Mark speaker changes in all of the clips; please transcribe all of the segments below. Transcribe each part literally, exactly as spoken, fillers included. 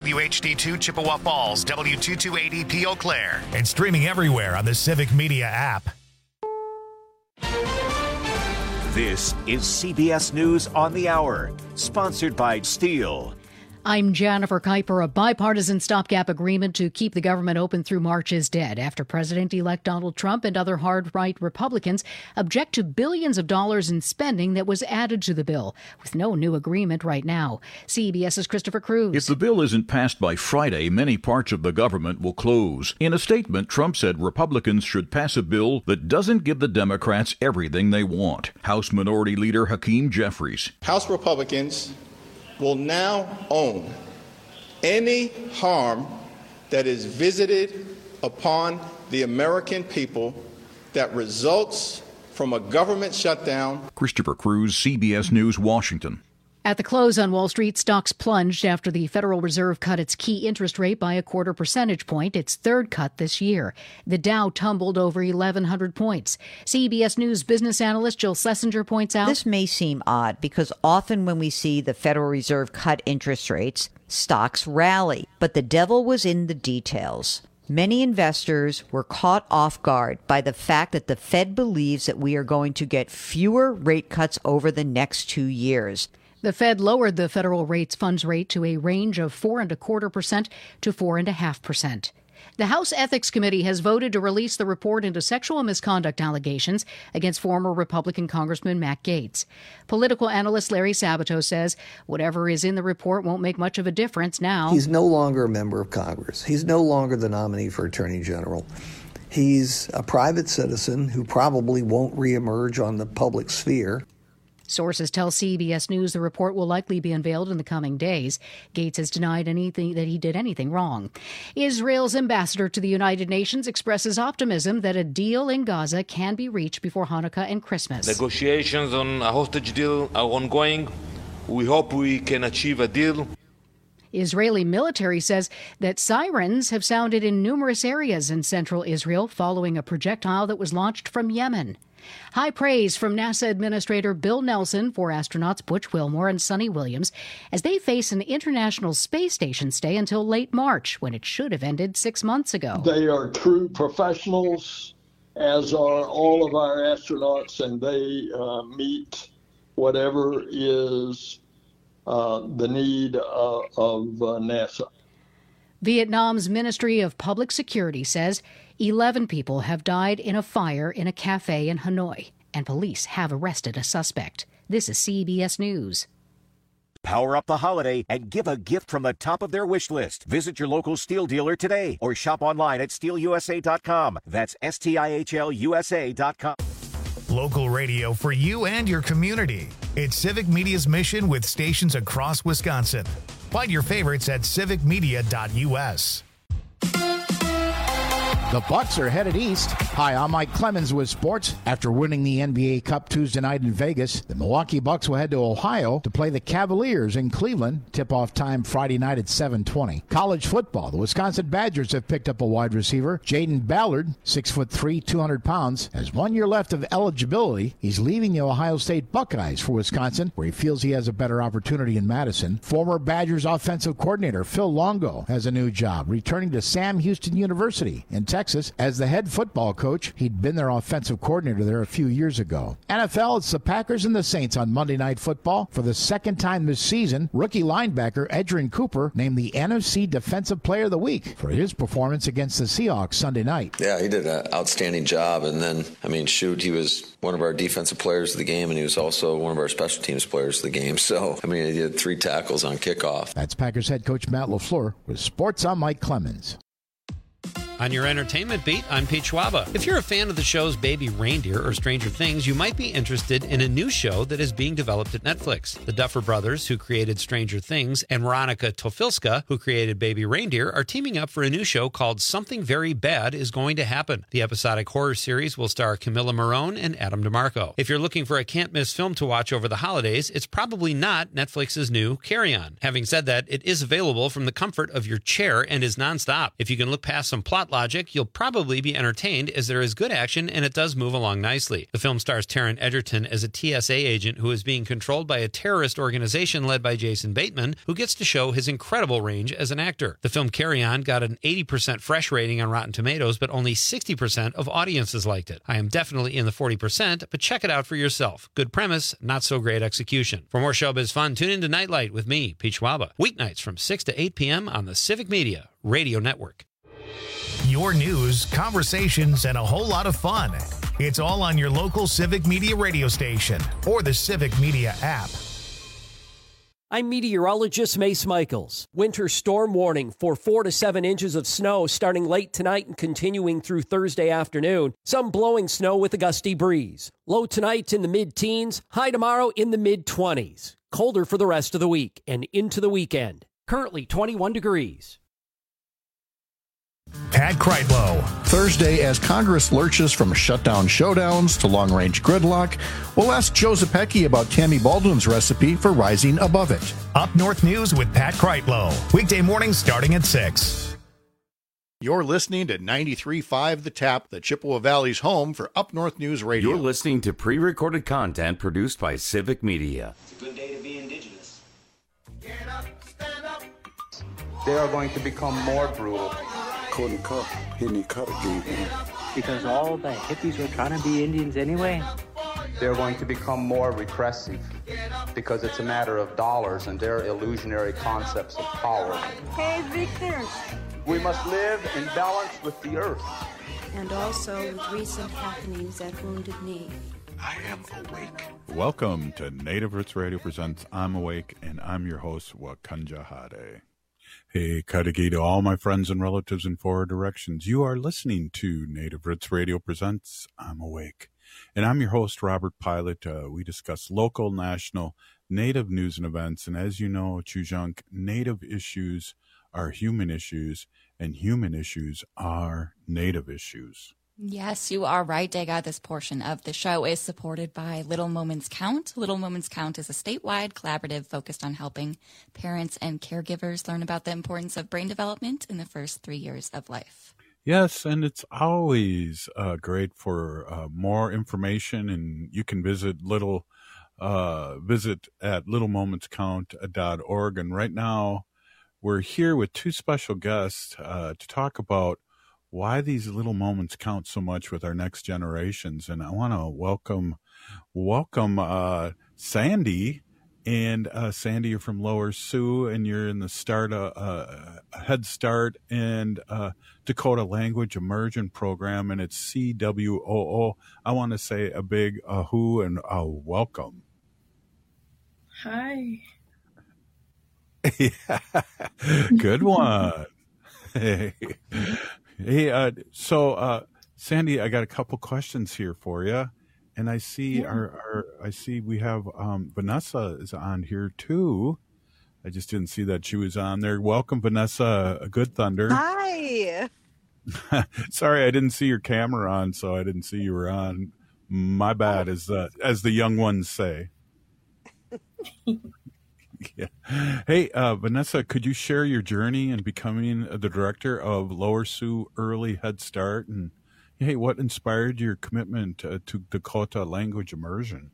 Speaker 1: W H D two Chippewa Falls, W two two eight zero P Eau Claire, and streaming everywhere on the Civic Media app.
Speaker 2: This is C B S News on the Hour, sponsored by Steel.
Speaker 3: I'm Jennifer Kuiper. A bipartisan stopgap agreement to keep the government open through March is dead after President-elect Donald Trump and other hard-right Republicans object to billions of dollars in spending that was added to the bill, with no new agreement right now. CBS's Christopher Cruz.
Speaker 4: If the bill isn't passed by Friday, many parts of the government will close. In a statement, Trump said Republicans should pass a bill that doesn't give the Democrats everything they want. House Minority Leader Hakeem Jeffries.
Speaker 5: House Republicans will now own any harm that is visited upon the American people that results from a government shutdown.
Speaker 4: Christopher Cruz, C B S News, Washington.
Speaker 3: At the close on Wall Street, stocks plunged after the Federal Reserve cut its key interest rate by a quarter percentage point, its third cut this year. The Dow tumbled over eleven hundred points. C B S News business analyst Jill Schlesinger points out,
Speaker 6: this may seem odd because often when we see the Federal Reserve cut interest rates, stocks rally. But the devil was in the details. Many investors were caught off guard by the fact that the Fed believes that we are going to get fewer rate cuts over the next two years.
Speaker 3: The Fed lowered the federal rates funds rate to a range of four and a quarter percent to four and a half percent. The House Ethics Committee has voted to release the report into sexual misconduct allegations against former Republican Congressman Matt Gaetz. Political analyst Larry Sabato says whatever is in the report won't make much of a difference now.
Speaker 7: He's no longer a member of Congress. He's no longer the nominee for Attorney General. He's a private citizen who probably won't reemerge on the public sphere.
Speaker 3: Sources tell C B S News the report will likely be unveiled in the coming days. Gaetz has denied anything that he did anything wrong. Israel's ambassador to the United Nations expresses optimism that a deal in Gaza can be reached before Hanukkah and Christmas.
Speaker 8: Negotiations on a hostage deal are ongoing. We hope we can achieve a deal.
Speaker 3: Israeli military says that sirens have sounded in numerous areas in central Israel following a projectile that was launched from Yemen. High praise from NASA Administrator Bill Nelson for astronauts Butch Wilmore and Sonny Williams as they face an International Space Station stay until late March, when it should have ended six months ago.
Speaker 9: They are true professionals, as are all of our astronauts, and they uh, meet whatever is uh, the need uh, of uh, NASA.
Speaker 3: Vietnam's Ministry of Public Security says eleven people have died in a fire in a cafe in Hanoi, and police have arrested a suspect. This is C B S News.
Speaker 2: Power up the holiday and give a gift from the top of their wish list. Visit your local Steel dealer today or shop online at steel u s a dot com. That's S T I H L U S A dot com.
Speaker 1: Local radio for you and your community. It's Civic Media's mission with stations across Wisconsin. Find your favorites at civic media dot u s.
Speaker 10: The Bucks are headed east. Hi, I'm Mike Clemens with sports. After winning the N B A Cup Tuesday night in Vegas, the Milwaukee Bucks will head to Ohio to play the Cavaliers in Cleveland. Tip-off time Friday night at seven twenty. College football. The Wisconsin Badgers have picked up a wide receiver. Jaden Ballard, six foot three, two hundred pounds, has one year left of eligibility. He's leaving the Ohio State Buckeyes for Wisconsin, where he feels he has a better opportunity in Madison. Former Badgers offensive coordinator Phil Longo has a new job, returning to Sam Houston University in Texas. Texas as the head football coach. He'd been their offensive coordinator there a few years ago. N F L, it's the Packers and the Saints on Monday Night Football. For the second time this season, rookie linebacker Edgerrin Cooper named the N F C Defensive Player of the Week for his performance against the Seahawks Sunday night.
Speaker 11: Yeah, he did an outstanding job. And then, I mean, shoot, he was one of our defensive players of the game, and he was also one of our special teams players of the game. So, I mean, he did three tackles on kickoff.
Speaker 10: That's Packers head coach Matt LaFleur with Sports. I'm Mike Clemens.
Speaker 12: On your entertainment beat, I'm Pete Schwaba. If you're a fan of the shows Baby Reindeer or Stranger Things, you might be interested in a new show that is being developed at Netflix. The Duffer Brothers, who created Stranger Things, and Veronica Tofilska, who created Baby Reindeer, are teaming up for a new show called Something Very Bad Is Going to Happen. The episodic horror series will star Camilla Morrone and Adam DeMarco. If you're looking for a can't-miss film to watch over the holidays, it's probably not Netflix's new Carry On. Having said that, it is available from the comfort of your chair and is nonstop. If you can look past some plot plot logic, you'll probably be entertained as there is good action and it does move along nicely. The film stars Taron Egerton as a T S A agent who is being controlled by a terrorist organization led by Jason Bateman, who gets to show his incredible range as an actor. The film Carry On got an eighty percent fresh rating on Rotten Tomatoes, but only sixty percent of audiences liked it. I am definitely in the forty percent, but check it out for yourself. Good premise, not so great execution. For more showbiz fun, tune into Nightlight with me, Pete Schwaba, weeknights from six to eight p.m. on the Civic Media Radio Network.
Speaker 1: Your news, conversations, and a whole lot of fun. It's all on your local Civic Media radio station or the Civic Media app.
Speaker 13: I'm meteorologist Mace Michaels. Winter storm warning for four to seven inches of snow starting late tonight and continuing through Thursday afternoon. Some blowing snow with a gusty breeze. Low tonight in the mid-teens, high tomorrow in the mid-twenties. Colder for the rest of the week and into the weekend. Currently twenty-one degrees.
Speaker 1: Pat Kreitlow.
Speaker 14: Thursday, as Congress lurches from shutdown showdowns to long-range gridlock, we'll ask Joe Zepecki about Tammy Baldwin's recipe for rising above it.
Speaker 1: Up North News with Pat Kreitlow. Weekday mornings starting at six.
Speaker 14: You're listening to ninety-three point five The Tap, the Chippewa Valley's home for Up North News Radio.
Speaker 15: You're listening to pre-recorded content produced by Civic Media.
Speaker 16: It's a good day to be indigenous.
Speaker 17: Get up, stand up.
Speaker 18: They are going to become more brutal.
Speaker 19: Couldn't cut, didn't cut again.
Speaker 20: Because all the hippies were trying to be Indians anyway.
Speaker 18: They're going to become more repressive because it's a matter of dollars and their illusionary concepts of power.
Speaker 21: Hey, Victor.
Speaker 18: We must live in balance with the earth.
Speaker 21: And also with recent happenings at Wounded Knee.
Speaker 19: I am awake.
Speaker 22: Welcome to Native Roots Radio presents I'm Awake, and I'm your host, Wakanja Hade. Hey, Kadagi to all my friends and relatives in four directions. You are listening to Native Roots Radio presents I'm Awake. And I'm your host, Robert Pilot. Uh, we discuss local, national, Native news and events. And as you know, Chujunk, Native issues are human issues, and human issues are Native issues.
Speaker 23: Yes, you are right, Dega. This portion of the show is supported by Little Moments Count. Little Moments Count is a statewide collaborative focused on helping parents and caregivers learn about the importance of brain development in the first three years of life.
Speaker 22: Yes, and it's always uh, great for uh, more information, and you can visit little uh, visit at little moments count dot org. And right now, we're here with two special guests uh, to talk about why these little moments count so much with our next generations. And I want to welcome, welcome uh, Sandy. And uh, Sandy, you're from Lower Sioux, and you're in the start, uh, uh, Head Start and uh, Dakota Language Immersion Program, and it's C W O O. I want to say a big ahoo and a welcome.
Speaker 24: Hi.
Speaker 22: Yeah. Good one. Hey. Hey, uh, so, uh, Sandy, I got a couple questions here for you, and I see yeah. our, our, I see we have, um, Vanessa is on here too. I just didn't see that she was on there. Welcome, Vanessa, Good Thunder.
Speaker 25: Hi.
Speaker 22: Sorry, I didn't see your camera on, so I didn't see you were on. My bad, as the, as the young ones say. Yeah. Hey, uh, Vanessa, could you share your journey in becoming the director of Lower Sioux Early Head Start? And hey, what inspired your commitment uh, to Dakota Language Immersion?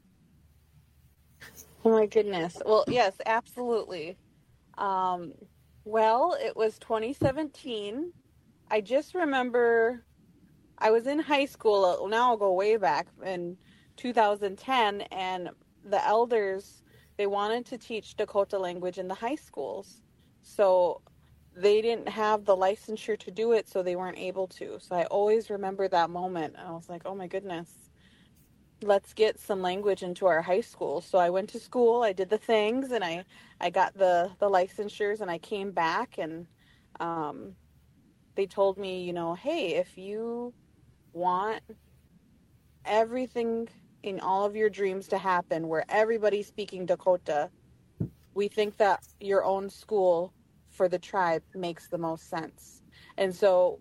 Speaker 25: Oh, my goodness. Well, yes, absolutely. Um, well, it was twenty seventeen. I just remember I was in high school. Now I'll go way back in two thousand ten, and the elders, they wanted to teach Dakota language in the high schools. So they didn't have the licensure to do it, so they weren't able to. So I always remember that moment. I was like, oh my goodness, let's get some language into our high school. So I went to school, I did the things, and I, I got the, the licensures, and I came back, and um, they told me, you know, hey, if you want everything in all of your dreams to happen where everybody's speaking Dakota, we think that your own school for the tribe makes the most sense. And so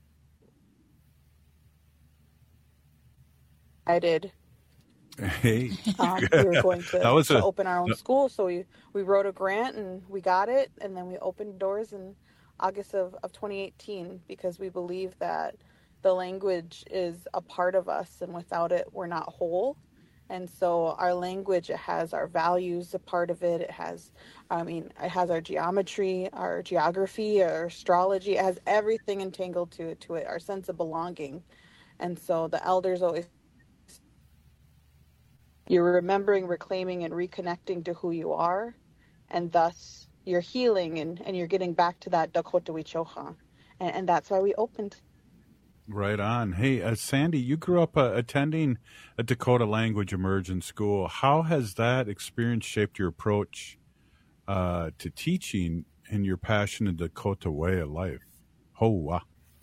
Speaker 25: I did.
Speaker 22: Hey,
Speaker 25: um, we were going to,
Speaker 22: that was
Speaker 25: to
Speaker 22: a,
Speaker 25: open our own school. So we, we wrote a grant and we got it. And then we opened doors, and August of, of twenty eighteen, because we believe that the language is a part of us, and without it, we're not whole. And so our language, it has our values, a part of it. It has, I mean, it has our geometry, our geography, our astrology. It has everything entangled to it, to it, our sense of belonging. And so the elders always, you're remembering, reclaiming, and reconnecting to who you are. And thus you're healing, and, and you're getting back to that Dakota Wichocha. And, and that's why we opened.
Speaker 22: Right on. Hey, uh, Sandy, you grew up uh, attending a Dakota language immersion school. How has that experience shaped your approach uh, to teaching and your passion in the Dakota way of life? Oh, wow.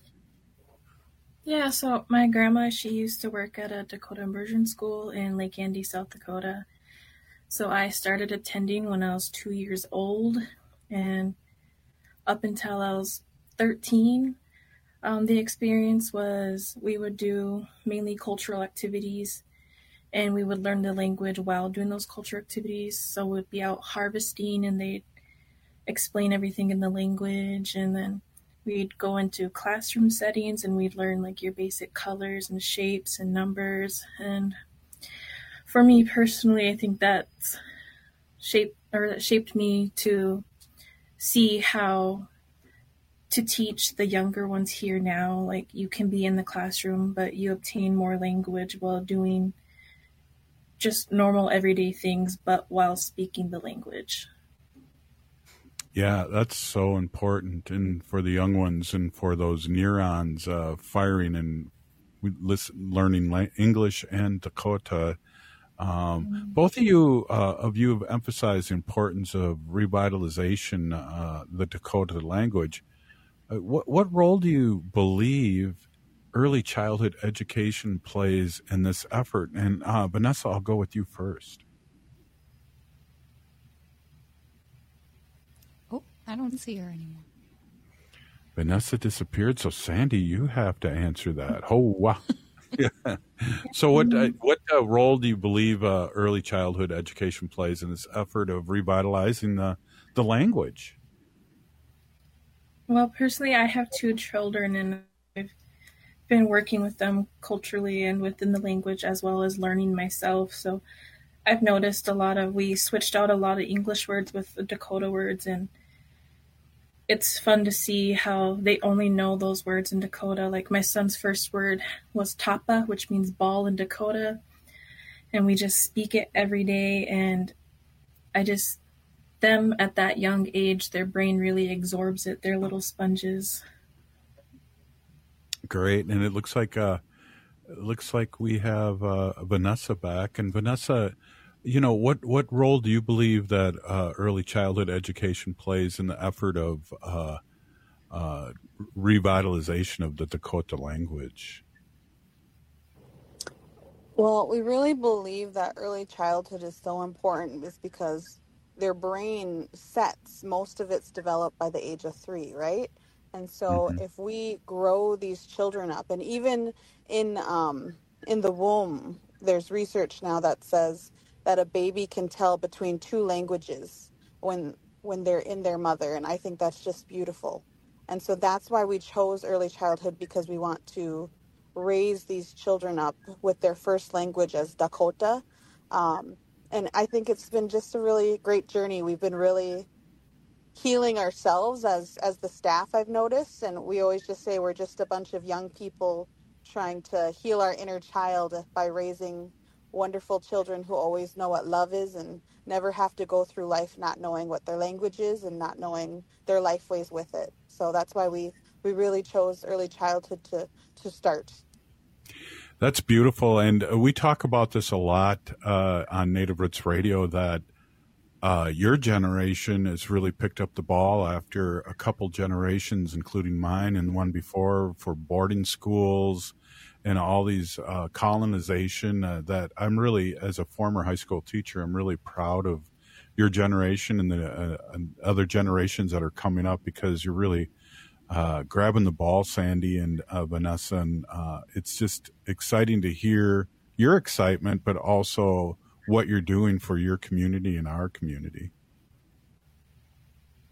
Speaker 4: Yeah, so my grandma, she used to work at a Dakota immersion school in Lake Andy, South Dakota. So I started attending when I was two years old, and up until I was thirteen, Um, the experience was we would do mainly cultural activities, and we would learn the language while doing those cultural activities. So we'd be out harvesting, and they'd explain everything in the language, and then we'd go into classroom settings, and we'd learn like your basic colors and shapes and numbers. And for me personally, I think that's shaped or that shaped me to see how to teach the younger ones here now. Like, you can be in the classroom, but you obtain more language while doing just normal everyday things, but while speaking the language.
Speaker 22: Yeah, that's so important. And for the young ones and for those neurons uh, firing and listen, learning la- English and Dakota. Um, mm-hmm. Both of you, uh, of you have emphasized the importance of revitalization, uh, the Dakota language. What what role do you believe early childhood education plays in this effort? And uh, Vanessa, I'll go with you first.
Speaker 23: Oh, I don't see her anymore.
Speaker 22: Vanessa disappeared, so Sandy, you have to answer that. Oh, wow. Yeah. So what uh, what uh, role do you believe uh, early childhood education plays in this effort of revitalizing the, the language?
Speaker 4: Well, personally, I have two children, and I've been working with them culturally and within the language, as well as learning myself. So I've noticed a lot of, we switched out a lot of English words with the Dakota words, and it's fun to see how they only know those words in Dakota. Like, my son's first word was tapa, which means ball in Dakota, and we just speak it every day. And I just, them at that young age, their brain really absorbs it. They're little sponges.
Speaker 22: Great. And it looks like uh, it looks like we have uh, Vanessa back. And Vanessa, you know, what, what role do you believe that uh, early childhood education plays in the effort of uh, uh, revitalization of the Dakota language?
Speaker 25: Well, we really believe that early childhood is so important, is because their brain sets, most of it's developed by the age of three, right? And so mm-hmm. if we grow these children up, and even in um, in the womb, there's research now that says that a baby can tell between two languages when when they're in their mother, and I think that's just beautiful. And so that's why we chose early childhood, because we want to raise these children up with their first language as Dakota. Um, And I think it's been just a really great journey. We've been really healing ourselves as, as the staff, I've noticed. And we always just say we're just a bunch of young people trying to heal our inner child by raising wonderful children who always know what love is and never have to go through life not knowing what their language is and not knowing their life ways with it. So that's why we, we really chose early childhood to, to start.
Speaker 22: That's beautiful. And we talk about this a lot uh, on Native Roots Radio, that uh, your generation has really picked up the ball after a couple generations, including mine and one before, for boarding schools and all these uh, colonization uh, that I'm really, as a former high school teacher, I'm really proud of your generation and the uh, and other generations that are coming up, because you're really Uh, grabbing the ball, Sandy and uh, Vanessa, and uh, it's just exciting to hear your excitement, but also what you're doing for your community and our community.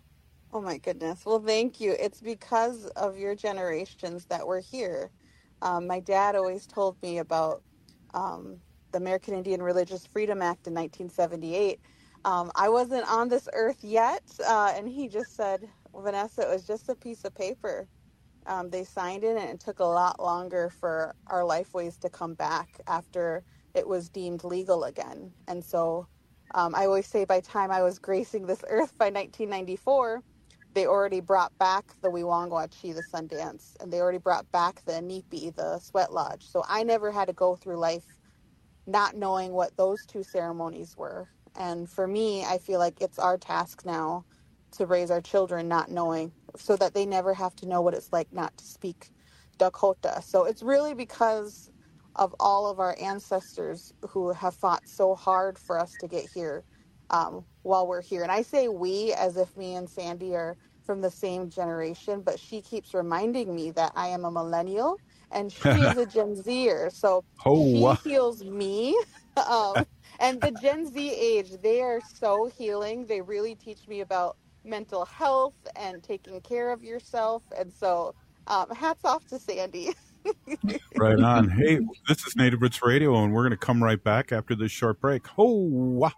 Speaker 25: Oh my goodness. Well, thank you. It's because of your generations that we're here. Um, my dad always told me about um, the American Indian Religious Freedom Act in nineteen seventy-eight. Um, I wasn't on this earth yet, uh, and he just said, Vanessa, it was just a piece of paper. Um, they signed it, and it took a lot longer for our lifeways to come back after it was deemed legal again. And so um, I always say by the time I was gracing this earth by nineteen ninety-four, they already brought back the Wiwangwachi, the Sundance, and they already brought back the Inipi, the Sweat Lodge. So I never had to go through life not knowing what those two ceremonies were. And for me, I feel like it's our task now to raise our children not knowing, so that they never have to know what it's like not to speak Dakota. So it's really because of all of our ancestors who have fought so hard for us to get here um, while we're here. And I say we as if me and Sandy are from the same generation, but she keeps reminding me that I am a millennial and she is a Gen Zer. So
Speaker 22: Oh,
Speaker 25: she heals me. um, and the Gen Z age, they are so healing. They really teach me about mental health and taking care of yourself. And so um, hats off to Sandy.
Speaker 22: right on. Hey, this is Native Roots Radio, and we're going to come right back after this short break. Oh,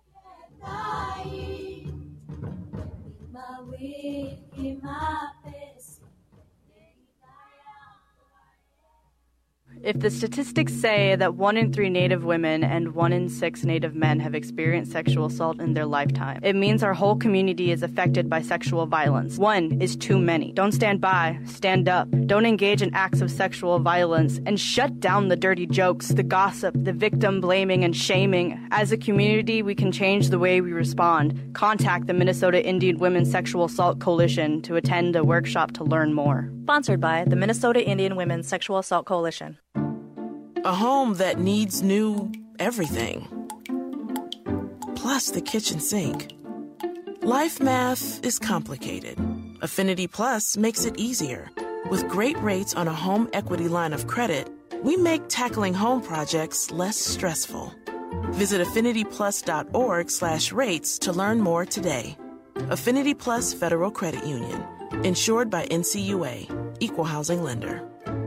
Speaker 5: If the statistics say that one in three Native women and one in six Native men have experienced sexual assault in their lifetime, it means our whole community is affected by sexual violence. One is too many. Don't stand by, stand up. Don't engage in acts of sexual violence, and shut down the dirty jokes, the gossip, the victim blaming and shaming. As a community, we can change the way we respond. Contact the Minnesota Indian Women's Sexual Assault Coalition to attend a workshop to learn more.
Speaker 6: Sponsored by the Minnesota Indian Women's Sexual Assault Coalition.
Speaker 7: A home that needs new everything. Plus the kitchen sink. Life math is complicated. Affinity Plus makes it easier. With great rates on a home equity line of credit, we make tackling home projects less stressful. Visit affinity plus dot org slash rates to learn more today. Affinity Plus Federal Credit Union. Insured by N C U A. Equal Housing Lender.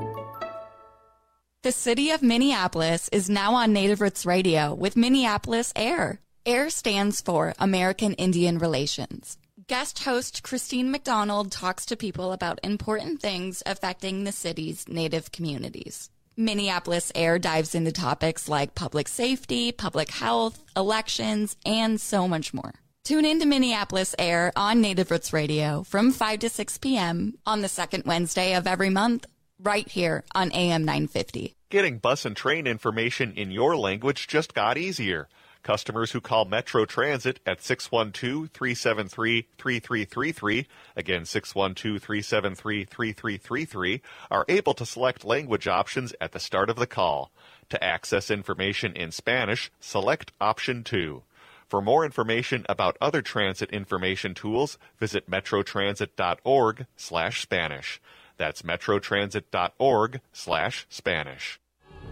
Speaker 23: The city of Minneapolis is now on Native Roots Radio with Minneapolis Air. AIR stands for American Indian Relations. Guest host Christine McDonald talks to people about important things affecting the city's Native communities. Minneapolis Air dives into topics like public safety, public health, elections, and so much more. Tune in to Minneapolis Air on Native Roots Radio from five to six p.m. on the second Wednesday of every month, right here on A M nine fifty.
Speaker 8: Getting bus and train information in your language just got easier. Customers who call Metro Transit at six one two, three seven three, three three three three, again six one two, three seven three, three three three three, are able to select language options at the start of the call. To access information in Spanish, select option two. For more information about other transit information tools, visit metrotransit.org slash Spanish. That's metrotransit.org slash Spanish.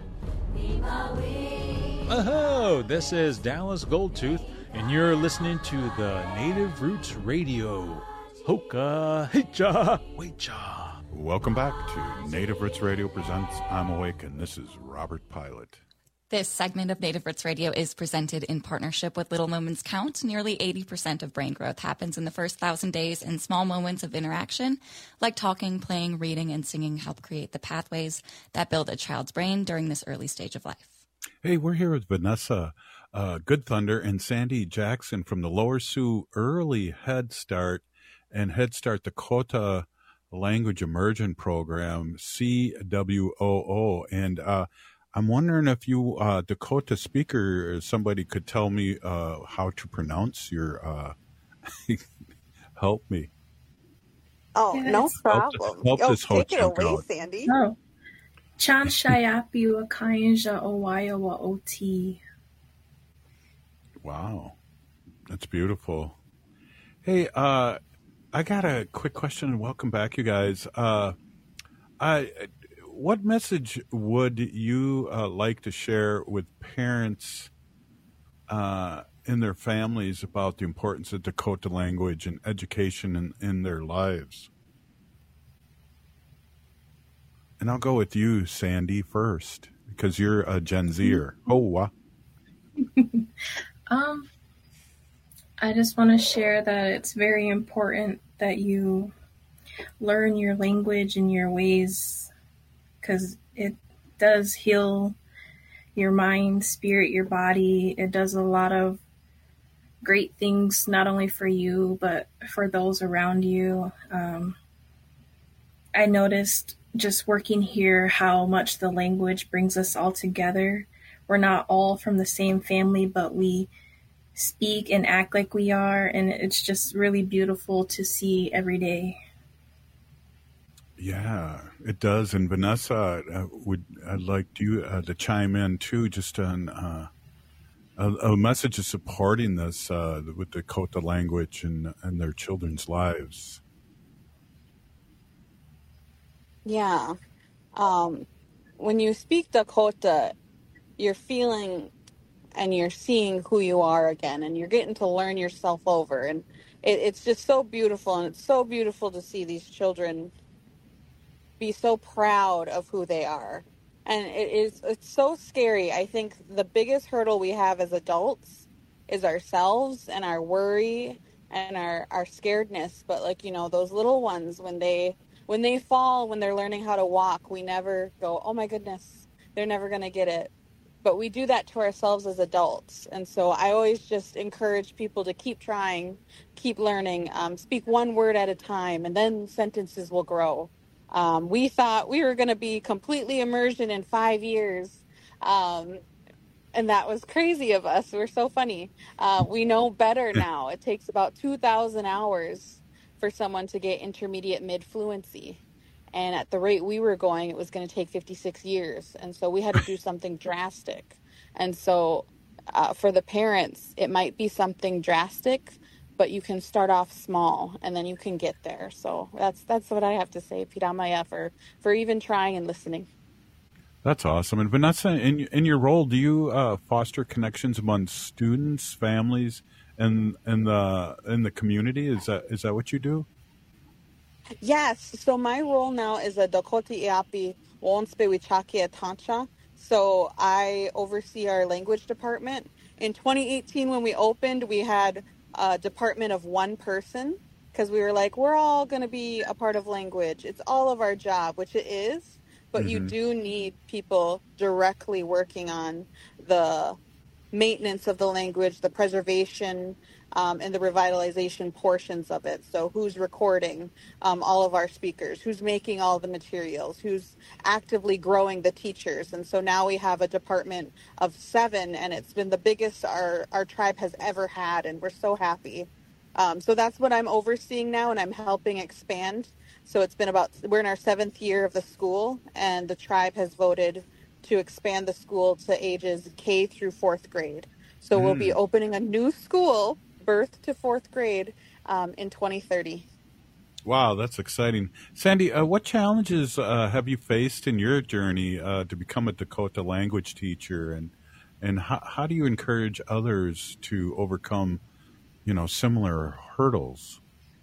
Speaker 24: Oh, this is Dallas Goldtooth, and you're listening to the Native Roots Radio. Hoka, hicha, wecha.
Speaker 22: welcome back to Native Roots Radio presents I'm Awake, and this is Robert Pilot.
Speaker 23: This segment of Native Roots Radio is presented in partnership with Little Moments Count. Nearly eighty percent of brain growth happens in the first thousand days, and small moments of interaction, like talking, playing, reading, and singing, help create the pathways that build a child's brain during this early stage of life.
Speaker 22: Hey, we're here with Vanessa uh, Good Thunder and Sandy Jackson from the Lower Sioux Early Head Start and Head Start Dakota Language Immersion Program, C W O O. And uh, I'm wondering if you, uh, Dakota speaker, somebody could tell me uh, how to pronounce your, uh, help me.
Speaker 25: Oh,
Speaker 4: Yes.
Speaker 25: no
Speaker 22: Help
Speaker 25: problem.
Speaker 22: this- help
Speaker 25: oh,
Speaker 22: this whole
Speaker 25: take it
Speaker 22: chunk
Speaker 25: away,
Speaker 22: out.
Speaker 25: Sandy.
Speaker 4: Oh. Chan Shayapi wa Kainja Owaya wa Oti.
Speaker 22: Wow. That's beautiful. Hey, uh, I got a quick question, and welcome back, you guys. Uh, I, what message would you uh, like to share with parents uh, in their families about the importance of Dakota language and education in, in their lives? And I'll go with you, Sandy, first, because you're a Gen Zer. Oh, wow.
Speaker 4: um, I just want to share that it's very important that you learn your language and your ways, because it does heal your mind, spirit, your body. It does a lot of great things, not only for you, but for those around you. Um, I noticed just working here how much the language brings us all together. We're not all from the same family, but we speak and act like we are, and it's just really beautiful to see every day.
Speaker 22: Yeah, it does. And Vanessa, uh, would I'd like you uh, to chime in too, just on uh, a, a message of supporting this uh, with Dakota language and, and their children's lives.
Speaker 25: Yeah. Um, when you speak Dakota, you're feeling and you're seeing who you are again, and you're getting to learn yourself over. And it, it's just so beautiful. And it's so beautiful to see these children be so proud of who they are. And it is, it's so scary. I think the biggest hurdle we have as adults is ourselves and our worry and our, our scaredness. But like, you know, those little ones, when they, when they fall, when they're learning how to walk, we never go, oh my goodness, they're never going to get it. But we do that to ourselves as adults. And so I always just encourage people to keep trying, keep learning, um, speak one word at a time, and then sentences will grow. Um, we thought we were going to be completely immersion in five years. Um, and that was crazy of us. We're so funny. Uh, we know better now. It takes about two thousand hours for someone to get intermediate mid-fluency. And at the rate we were going, it was going to take fifty-six years. And so we had to do something drastic. And so uh, for the parents, it might be something drastic, but you can start off small and then you can get there. So that's that's what I have to say, Piramaya, for, for even trying and listening.
Speaker 22: That's awesome. And Vanessa, in in your role, do you uh, foster connections among students, families, and and the in the community? Is that is that what you do?
Speaker 25: Yes. So my role now is a Dakota Iapi Wonspe Wichake Atancha. So I oversee our language department. In twenty eighteen, when we opened, we had a department of one person because we were like, we're all going to be a part of language. It's all of our job, which it is, but mm-hmm. you do need people directly working on the maintenance of the language, the preservation, um, and the revitalization portions of it. So who's recording um, all of our speakers, who's making all the materials, who's actively growing the teachers. And so now we have a department of seven, and it's been the biggest our, our tribe has ever had, and we're so happy. Um, so that's what I'm overseeing now, and I'm helping expand. So it's been about, we're in our seventh year of the school, and the tribe has voted to expand the school to ages K through fourth grade. So mm. we'll be opening a new school, birth to fourth grade, um, in twenty thirty.
Speaker 22: Wow, that's exciting. Sandy, uh, what challenges uh, have you faced in your journey uh, to become a Dakota language teacher, and and how, how do you encourage others to overcome, you know, similar hurdles?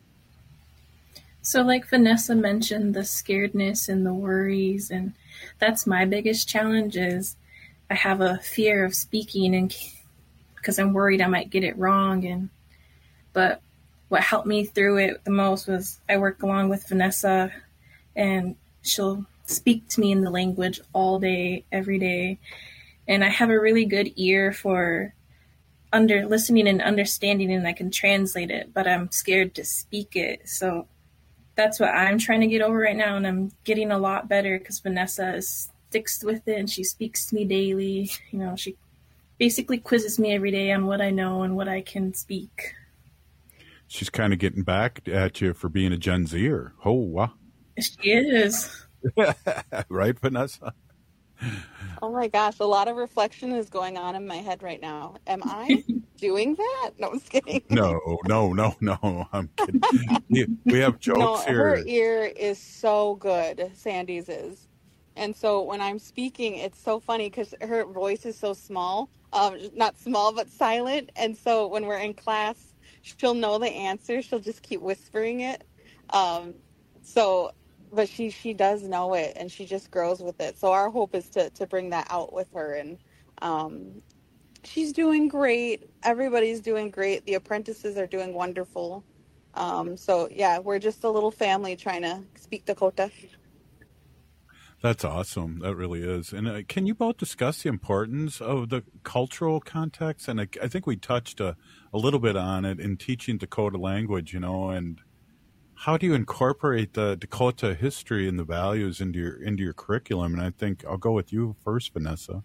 Speaker 4: So like Vanessa mentioned, the scaredness and the worries, and that's my biggest challenge is I have a fear of speaking, and because I'm worried I might get it wrong. And but what helped me through it the most was I work along with Vanessa, and she'll speak to me in the language all day, every day. And I have a really good ear for under listening and understanding, and I can translate it, but I'm scared to speak it. So that's what I'm trying to get over right now, and I'm getting a lot better because Vanessa sticks with it and she speaks to me daily. You know, she basically quizzes me every day on what I know and what I can speak.
Speaker 22: She's kind of getting back at you for being a Gen Zer. Oh, wow.
Speaker 4: She is.
Speaker 22: Right, Vanessa?
Speaker 25: Oh my gosh, a lot of reflection is going on in my head right now. Am I doing that? No, I'm just kidding.
Speaker 22: No, no, no, no. I'm kidding. We have jokes
Speaker 25: no,
Speaker 22: here.
Speaker 25: Her ear is so good. Sandy's is. And so when I'm speaking, it's so funny because her voice is so small, um, not small, but silent. And so when we're in class, she'll know the answer. She'll just keep whispering it. Um, so, but she, she does know it, and she just grows with it. So our hope is to, to bring that out with her. And um, she's doing great. Everybody's doing great. The apprentices are doing wonderful. Um, so, yeah, we're just a little family trying to speak Dakota.
Speaker 22: That's awesome. That really is. And uh, can you both discuss the importance of the cultural context? And I, I think we touched a, a little bit on it in teaching Dakota language, you know, and how do you incorporate the Dakota history and the values into your into your curriculum? And I think I'll go with you first, Vanessa.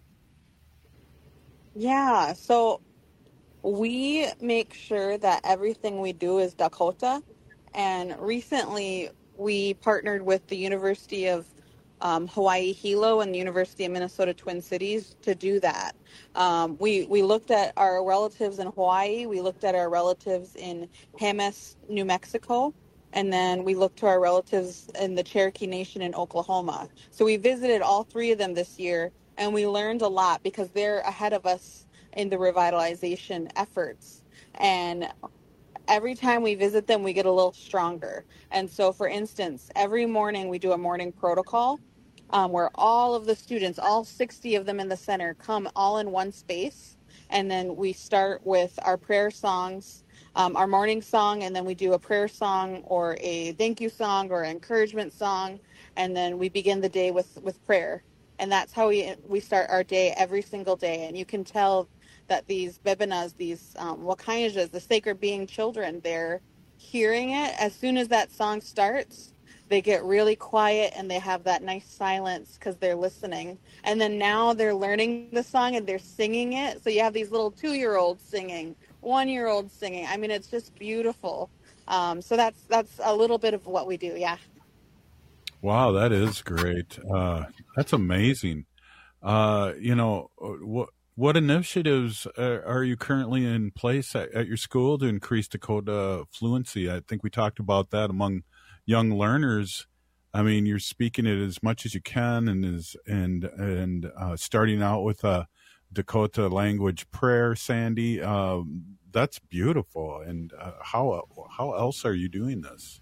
Speaker 25: Yeah, so we make sure that everything we do is Dakota. And recently we partnered with the University of um, Hawaii Hilo and the University of Minnesota Twin Cities to do that. Um, we, we looked at our relatives in Hawaii, we looked at our relatives in Jemez, New Mexico, and then we looked to our relatives in the Cherokee Nation in Oklahoma. So we visited all three of them this year, and we learned a lot because they're ahead of us in the revitalization efforts. And every time we visit them, we get a little stronger. And so, for instance, every morning we do a morning protocol um, where all of the students, all sixty of them in the center, come all in one space. And then we start with our prayer songs, um, our morning song, and then we do a prayer song or a thank you song or an encouragement song. And then we begin the day with, with prayer. And that's how we we start our day every single day. And you can tell that these bebenas, these um, wakainjas, the sacred being children, they're hearing it. As soon as that song starts, they get really quiet and they have that nice silence because they're listening. And then now they're learning the song and they're singing it. So you have these little two-year-olds singing, one-year-olds singing. I mean, it's just beautiful. Um, so that's that's a little bit of what we do, yeah.
Speaker 22: Wow, that is great. Uh, that's amazing. Uh, you know, what what initiatives are, are you currently in place at, at your school to increase Dakota fluency? I think we talked about that among young learners. I mean, you're speaking it as much as you can, and is and and uh, starting out with a Dakota language prayer, Sandy. Um, that's beautiful. And uh, how how else are you doing this?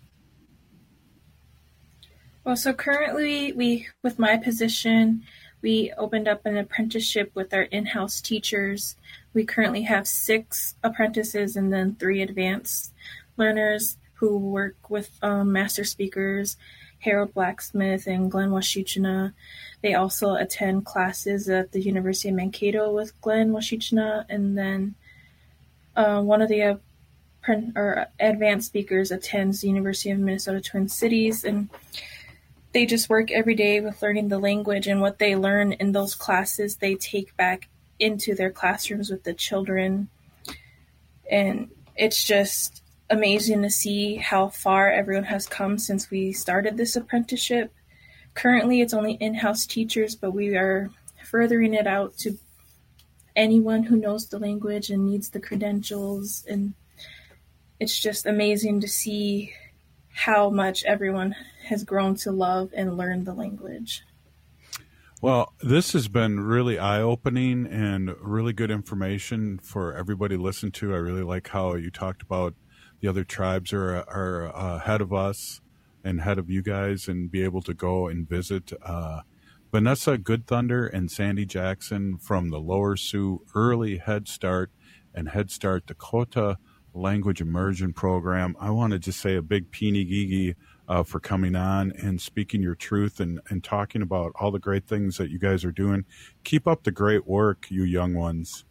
Speaker 4: Well, so currently we, with my position, we opened up an apprenticeship with our in-house teachers. We currently have six apprentices and then three advanced learners who work with um, master speakers, Harold Blacksmith and Glenn Washichina. They also attend classes at the University of Mankato with Glenn Washichina, and then uh, one of the uh, or advanced speakers attends the University of Minnesota Twin Cities, and they just work every day with learning the language, and what they learn in those classes, they take back into their classrooms with the children. And it's just amazing to see how far everyone has come since we started this apprenticeship. Currently, it's only in-house teachers, but we are furthering it out to anyone who knows the language and needs the credentials. And it's just amazing to see how much everyone has grown to love and learn the language.
Speaker 22: Well, this has been really eye-opening and really good information for everybody to listen to. I really like how you talked about the other tribes are, are ahead of us and ahead of you guys, and be able to go and visit. Uh, Vanessa Good Thunder and Sandy Jackson from the Lower Sioux Early Head Start and Head Start Dakota Language Immersion Program. I want to just say a big peeny gigi uh, for coming on and speaking your truth and, and talking about all the great things that you guys are doing. Keep up the great work, you young ones.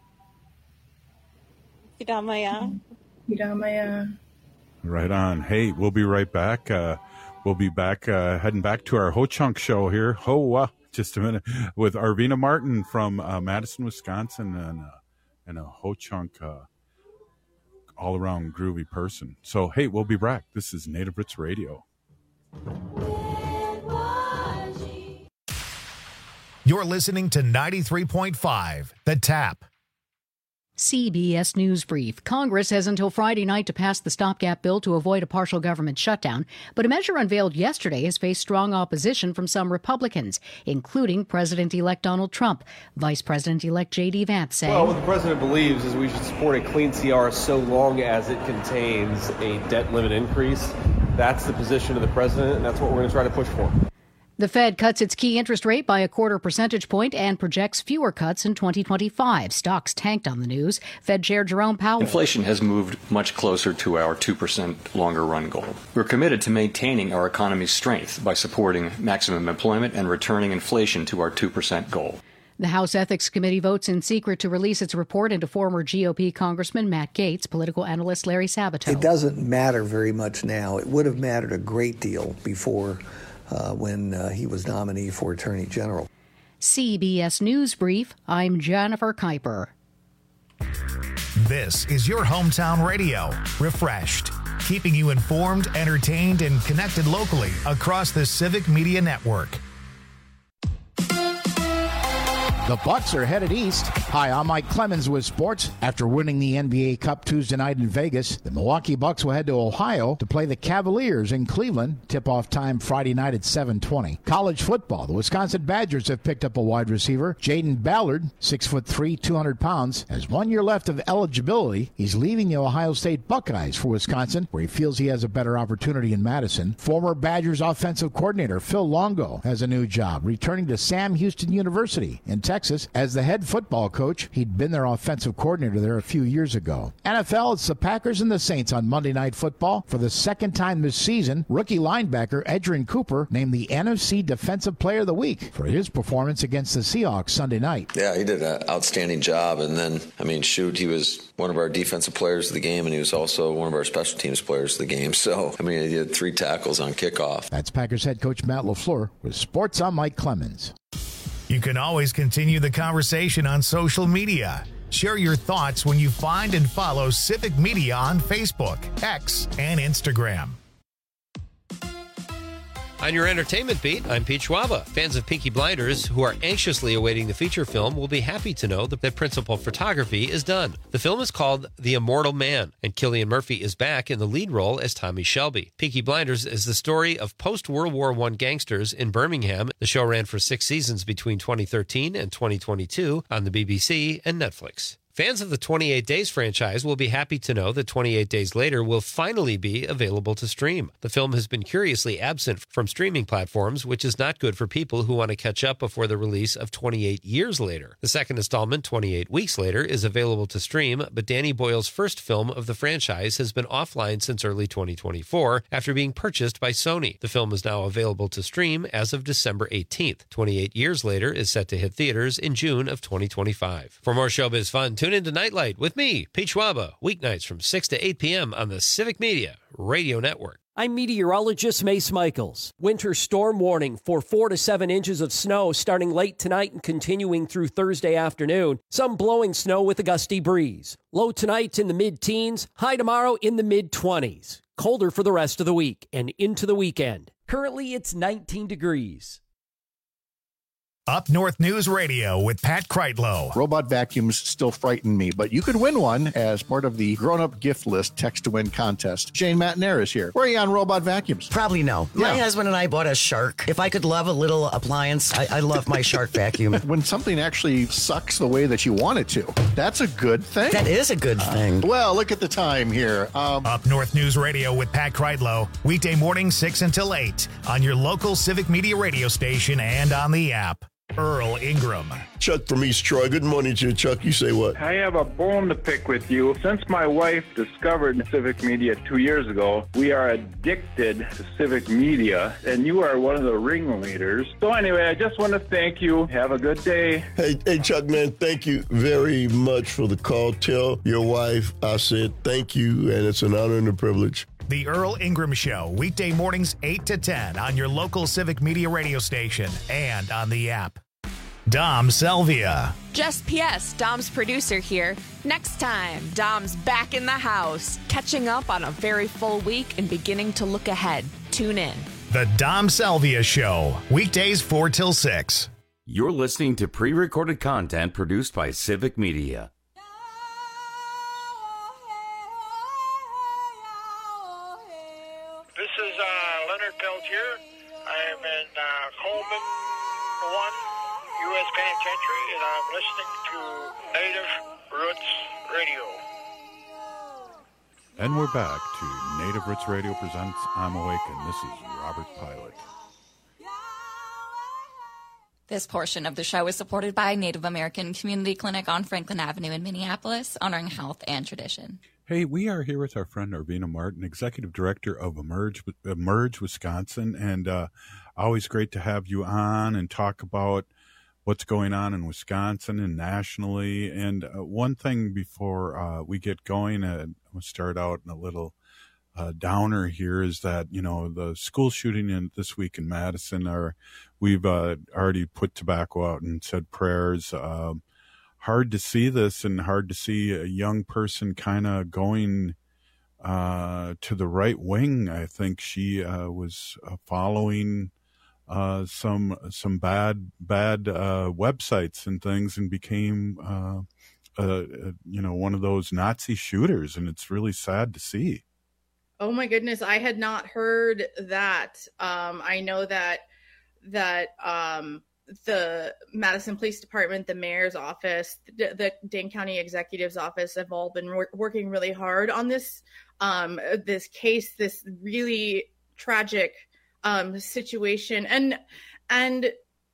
Speaker 25: Hidamaya.
Speaker 4: Hidamaya.
Speaker 22: Right on. Hey, we'll be right back. Uh, we'll be back, uh, heading back to our Ho Chunk show here. Ho, uh, just a minute, with Arvina Martin from uh, Madison, Wisconsin, and, uh, and a Ho Chunk uh, all-around groovy person. So, hey, we'll be back. This is Native Roots Radio.
Speaker 1: You're listening to ninety-three point five, The Tap.
Speaker 2: C B S News Brief. Congress has until Friday night to pass the stopgap bill to avoid a partial government shutdown, but a measure unveiled yesterday has faced strong opposition from some Republicans, including President-elect Donald Trump. Vice President-elect J D. Vance saying,
Speaker 3: Well, what the president believes is we should support a clean C R so long as it contains a debt limit increase. That's the position of the president, and that's what we're going to try to push for.
Speaker 2: The Fed cuts its key interest rate by a quarter percentage point and projects fewer cuts in twenty twenty-five. Stocks tanked on the news. Fed Chair Jerome Powell.
Speaker 9: Inflation has moved much closer to our two percent longer run goal. We're committed to maintaining our economy's strength by supporting maximum employment and returning inflation to our two percent goal.
Speaker 2: The House Ethics Committee votes in secret to release its report into former G O P Congressman Matt Gaetz, political analyst Larry Sabato.
Speaker 10: It doesn't matter very much now. It would have mattered a great deal before uh, when uh, he was nominee for Attorney General.
Speaker 2: C B S News Brief, I'm Jennifer Kuiper.
Speaker 1: This is your hometown radio, Refreshed, keeping you informed, entertained, and connected locally across the Civic Media Network.
Speaker 11: The Bucks are headed east. Hi, I'm Mike Clemens with sports. After winning the N B A Cup Tuesday night in Vegas, the Milwaukee Bucks will head to Ohio to play the Cavaliers in Cleveland. Tip-off time Friday night at seven twenty. College football. The Wisconsin Badgers have picked up a wide receiver. Jaden Ballard, six foot three, two hundred pounds, has one year left of eligibility. He's leaving the Ohio State Buckeyes for Wisconsin, where he feels he has a better opportunity in Madison. Former Badgers offensive coordinator Phil Longo has a new job, returning to Sam Houston University in Texas. Texas as the head football coach. He'd been their offensive coordinator there a few years ago. N F L, it's the Packers and the Saints on Monday Night Football. For the second time this season, rookie linebacker Edgerrin Cooper named the N F C Defensive Player of the Week for his performance against the Seahawks Sunday night.
Speaker 26: Yeah, he did an outstanding job. And then, I mean, shoot, he was one of our defensive players of the game, and he was also one of our special teams players of the game. So, I mean, he had three tackles on kickoff.
Speaker 11: That's Packers head coach Matt LaFleur with Sports. I'm Mike Clemens.
Speaker 1: You can always continue the conversation on social media. Share your thoughts when you find and follow Civic Media on Facebook, X, and Instagram.
Speaker 12: On your entertainment beat, I'm Pete Schwaba. Fans of Peaky Blinders who are anxiously awaiting the feature film will be happy to know that the principal photography is done. The film is called The Immortal Man, and Cillian Murphy is back in the lead role as Tommy Shelby. Peaky Blinders is the story of post-World War One gangsters in Birmingham. The show ran for six seasons between twenty thirteen and twenty twenty-two on the B B C and Netflix. Fans of the twenty-eight Days franchise will be happy to know that twenty-eight Days Later will finally be available to stream. The film has been curiously absent from streaming platforms, which is not good for people who want to catch up before the release of twenty-eight Years Later. The second installment, twenty-eight Weeks Later, is available to stream, but Danny Boyle's first film of the franchise has been offline since early twenty twenty-four after being purchased by Sony. The film is now available to stream as of December eighteenth. twenty-eight Years Later is set to hit theaters in June of twenty twenty-five. For more showbiz fun, tune into Nightlight with me, Pete Schwaba, weeknights from six to eight p.m. on the Civic Media Radio Network.
Speaker 13: I'm meteorologist Mace Michaels. Winter storm warning for four to seven inches of snow starting late tonight and continuing through Thursday afternoon. Some blowing snow with a gusty breeze. Low tonight in the mid-teens, high tomorrow in the mid-twenties. Colder for the rest of the week and into the weekend. Currently, it's nineteen degrees.
Speaker 1: Up North News Radio with Pat Kreitlow.
Speaker 14: Robot vacuums still frighten me, but you could win one as part of the grown-up gift list text-to-win contest. Shane Matnair is here. Where are you on robot vacuums?
Speaker 27: Probably no. Yeah. My husband and I bought a Shark. If I could love a little appliance, I, I love my Shark vacuum.
Speaker 14: When something actually sucks the way that you want it to, that's a good thing.
Speaker 27: That is a good thing.
Speaker 14: Uh, well, look at the time here. Um,
Speaker 1: Up North News Radio with Pat Kreitlow. Weekday mornings six until eight on your local Civic Media radio station and on the app. Earl Ingram.
Speaker 28: Chuck from East Troy. Good morning to you, Chuck. You say what?
Speaker 29: I have a bone to pick with you. Since my wife discovered Civic Media two years ago, we are addicted to Civic Media, and you are one of the ringleaders. So anyway, I just want to thank you. Have a good day.
Speaker 28: Hey, hey, Chuck, man, thank you very much for the call. Tell your wife I said thank you, and it's an honor and a privilege.
Speaker 1: The Earl Ingram Show, weekday mornings eight to ten on your local Civic Media radio station and on the app. Dom Selvia.
Speaker 30: Just P S, Dom's producer here. Next time, Dom's back in the house, catching up on a very full week and beginning to look ahead. Tune in.
Speaker 1: The Dom Selvia Show, weekdays four till six.
Speaker 15: You're listening to pre-recorded content produced by Civic Media.
Speaker 5: Leonard Peltier. I am in uh, Coleman one U S Penitentiary, and I'm listening to Native Roots Radio.
Speaker 22: And we're back to Native Roots Radio presents I'm Awakened. This is Robert Pilot.
Speaker 23: This portion of the show is supported by Native American Community Clinic on Franklin Avenue in Minneapolis, honoring health and tradition.
Speaker 22: Hey, we are here with our friend Arvina Martin, Executive Director of Emerge, Emerge Wisconsin, and uh, always great to have you on and talk about what's going on in Wisconsin and nationally. And uh, one thing before uh, we get going, uh, we'll start out in a little uh, downer here, is that, you know, the school shooting in this week in Madison, are we've uh, already put tobacco out and said prayers. Uh, hard to see this, and hard to see a young person kind of going uh, to the right wing. I think she uh, was uh, following uh, some some bad bad uh, websites and things, and became uh, uh, you know, one of those Nazi shooters, and it's really sad to see.
Speaker 6: Oh my goodness, I had not heard that. Um, I know that that um, the Madison Police Department, the mayor's office, the, the Dane County Executive's office have all been wor- working really hard on this um, this case, this really tragic um, situation, and and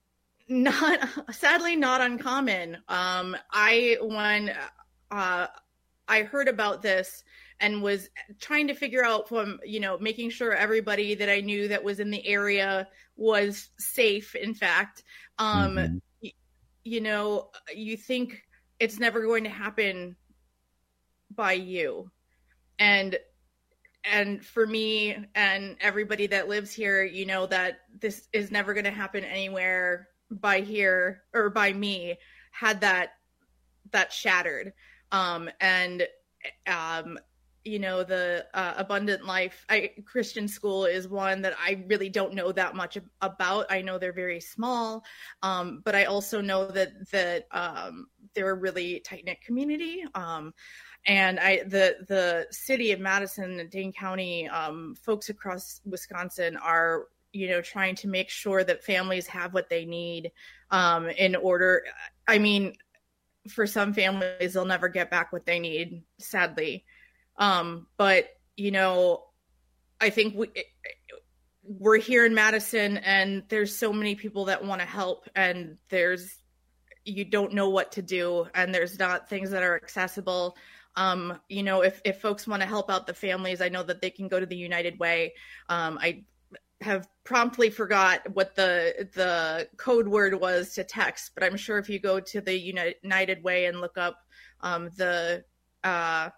Speaker 6: not sadly not uncommon. Um, I when uh, I heard about this and was trying to figure out from, you know, making sure everybody that I knew that was in the area was safe, in fact. Um, mm-hmm. y- you know, you think it's never going to happen by you. And and for me and everybody that lives here, you know, that this is never going to happen anywhere by here or by me, had that that shattered. Um, and um, you know, the uh, Abundant Life I, Christian School is one that I really don't know that much about. I know they're very small, um, but I also know that that um, they're a really tight-knit community. Um, and I, the the city of Madison and Dane County, um, folks across Wisconsin are, you know, trying to make sure that families have what they need um, in order. I mean, for some families, they'll never get back what they need, sadly. Um, but, you know, I think we, we're here in Madison, and there's so many people that want to help, and there's, you don't know what to do, and there's not things that are accessible. Um, you know, if, if folks want to help out the families, I know that they can go to the United Way. Um, I have promptly forgot what the, the code word was to text, but I'm sure if you go to the United Way and look up, um, the, uh,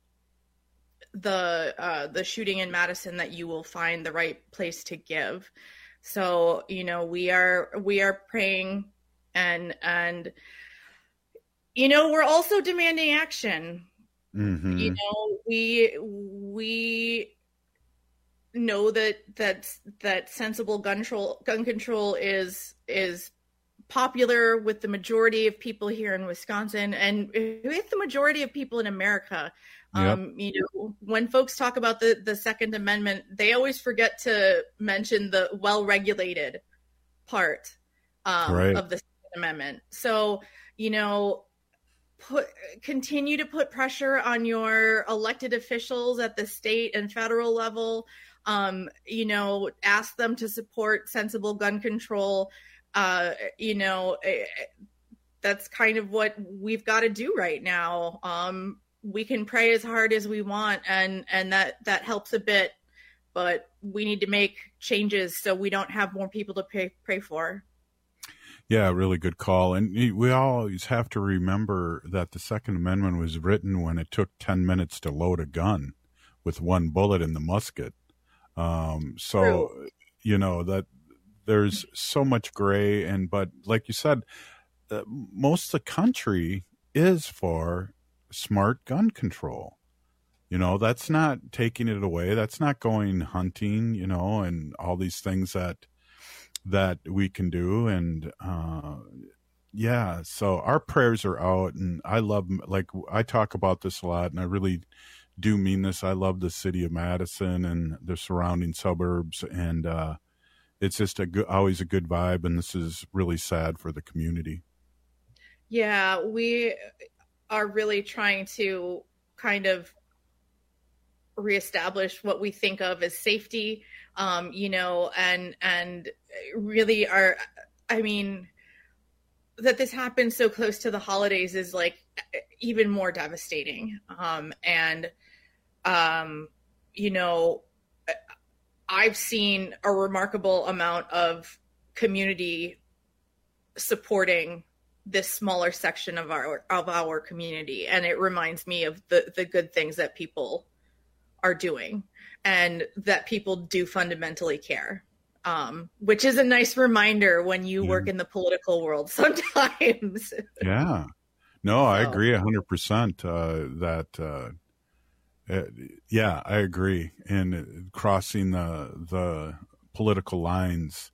Speaker 6: the uh the shooting in Madison, that you will find the right place to give. So, you know, we are we are praying, and and you know, we're also demanding action. Mm-hmm. You know, we we know that that's that sensible gun control gun control is is popular with the majority of people here in Wisconsin, and with the majority of people in America. Yep. Um, you know, when folks talk about the, the Second Amendment, they always forget to mention the well-regulated part um, right. of the Second Amendment. So, you know, put continue to put pressure on your elected officials at the state and federal level. Um, you know, ask them to support sensible gun control. Uh, you know, that's kind of what we've got to do right now. Um, we can pray as hard as we want, and, and that, that helps a bit, but we need to make changes so we don't have more people to pray, pray for.
Speaker 22: Yeah, really good call. And we always have to remember that the Second Amendment was written when it took ten minutes to load a gun with one bullet in the musket. Um, so, True. you know, that there's so much gray, and, but like you said, uh, most of the country is for smart gun control. You know, that's not taking it away. That's not going hunting, you know, and all these things that, that we can do. And, uh, yeah, so our prayers are out, and I love, like, I talk about this a lot, and I really do mean this. I love the city of Madison and the surrounding suburbs, and uh, it's just a good, always a good vibe. And this is really sad for the community.
Speaker 6: Yeah, we are really trying to kind of reestablish what we think of as safety, um, you know, and and really are, I mean, that this happens so close to the holidays is like even more devastating. Um, and, um, you know, I've seen a remarkable amount of community supporting this smaller section of our of our community, and it reminds me of the the good things that people are doing and that people do fundamentally care, um, which is a nice reminder when you yeah. work in the political world sometimes.
Speaker 22: Yeah, no, I so. agree a hundred percent. That uh, uh, yeah, I agree. And crossing the the political lines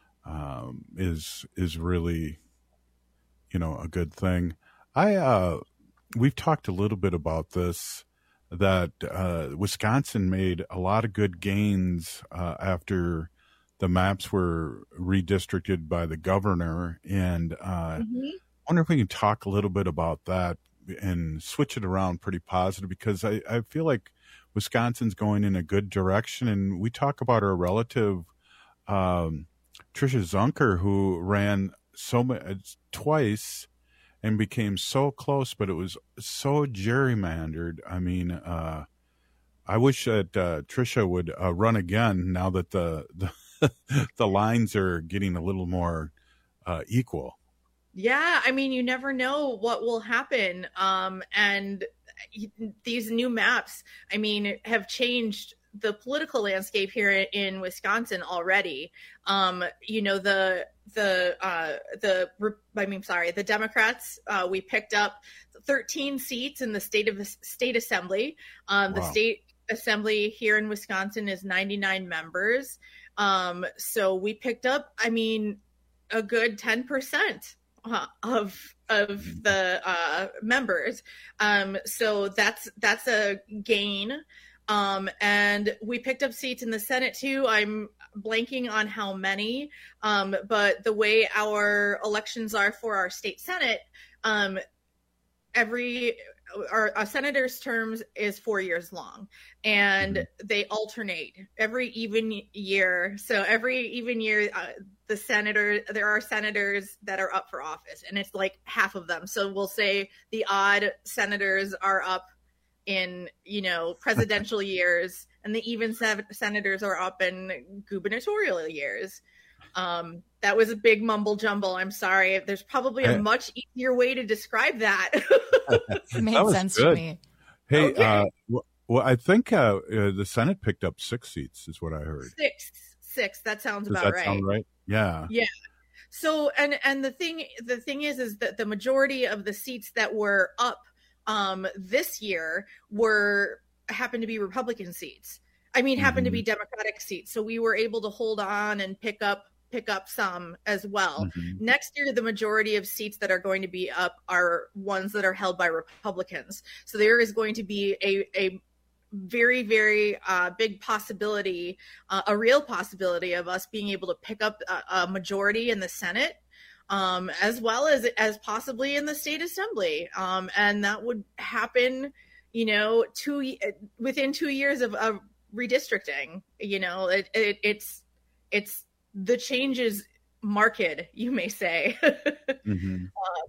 Speaker 22: um, is is really, you know, a good thing. I uh, we've talked a little bit about this, that uh, Wisconsin made a lot of good gains uh, after the maps were redistricted by the governor. And uh, mm-hmm. I wonder if we can talk a little bit about that and switch it around pretty positive, because I, I feel like Wisconsin's going in a good direction. And we talk about our relative, um, Tricia Zunker, who ran so much twice and became so close, but it was so gerrymandered. I mean, uh, I wish that uh, Tricia would uh, run again now that the the, the lines are getting a little more uh, equal.
Speaker 6: Yeah, I mean, you never know what will happen. Um, and these new maps, I mean, have changed the political landscape here in Wisconsin already. Um, you know, the the uh, the I mean, sorry, the Democrats. Uh, we picked up thirteen seats in the state of the state assembly. Um, wow. The state assembly here in Wisconsin is ninety-nine members. Um, so we picked up, I mean, a good ten percent uh, of of the uh, members. Um, so that's that's a gain. Um, and we picked up seats in the Senate too. I'm blanking on how many, um, but the way our elections are for our state Senate, um, every our, our senator's terms is four years long, and mm-hmm. they alternate every even year. So every even year, uh, the senator, there are senators that are up for office, and it's like half of them. So we'll say the odd senators are up in, you know, presidential years, and the even sev- senators are up in gubernatorial years. Um, that was a big mumble jumble. I'm sorry. There's probably a much easier way to describe that.
Speaker 23: It made sense good. to me.
Speaker 22: Hey,
Speaker 6: okay.
Speaker 22: uh, well, well, I think uh, uh, the Senate picked up six seats, is what I heard.
Speaker 6: Six, six. That sounds
Speaker 22: Does
Speaker 6: about
Speaker 22: that
Speaker 6: right.
Speaker 22: Sound right? Yeah.
Speaker 6: Yeah. So, and and the thing, the thing is, is that the majority of the seats that were up um, this year were happened to be Republican seats. I mean, happened mm-hmm. to be Democratic seats. So we were able to hold on and pick up pick up some as well. Mm-hmm. Next year, the majority of seats that are going to be up are ones that are held by Republicans. So there is going to be a, a very, very uh, big possibility, uh, a real possibility of us being able to pick up a, a majority in the Senate, um, as well as as possibly in the state assembly. Um, and that would happen, you know, two within two years of, of redistricting. You know, it, it, it's it's the change is marked, you may say. mm-hmm. uh,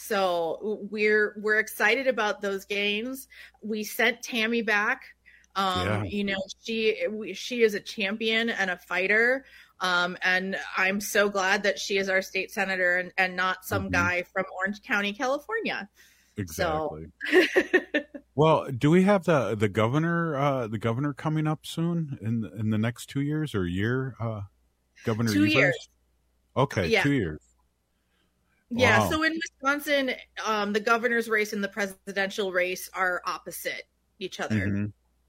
Speaker 6: so we're we're excited about those gains. We sent Tammy back. Um, yeah. You know, she we, she is a champion and a fighter. Um, and I'm so glad that she is our state senator and, and not some mm-hmm. guy from Orange County, California.
Speaker 22: Exactly.
Speaker 6: So.
Speaker 22: Well, do we have the the governor uh, the governor coming up soon in in the next two years or a year? Uh, Governor
Speaker 6: two
Speaker 22: Evers?
Speaker 6: years.
Speaker 22: Okay,
Speaker 6: yeah.
Speaker 22: two years.
Speaker 6: Yeah,
Speaker 22: Wow.
Speaker 6: so in Wisconsin, um, the governor's race and the presidential race are opposite each other.
Speaker 22: Mm-hmm.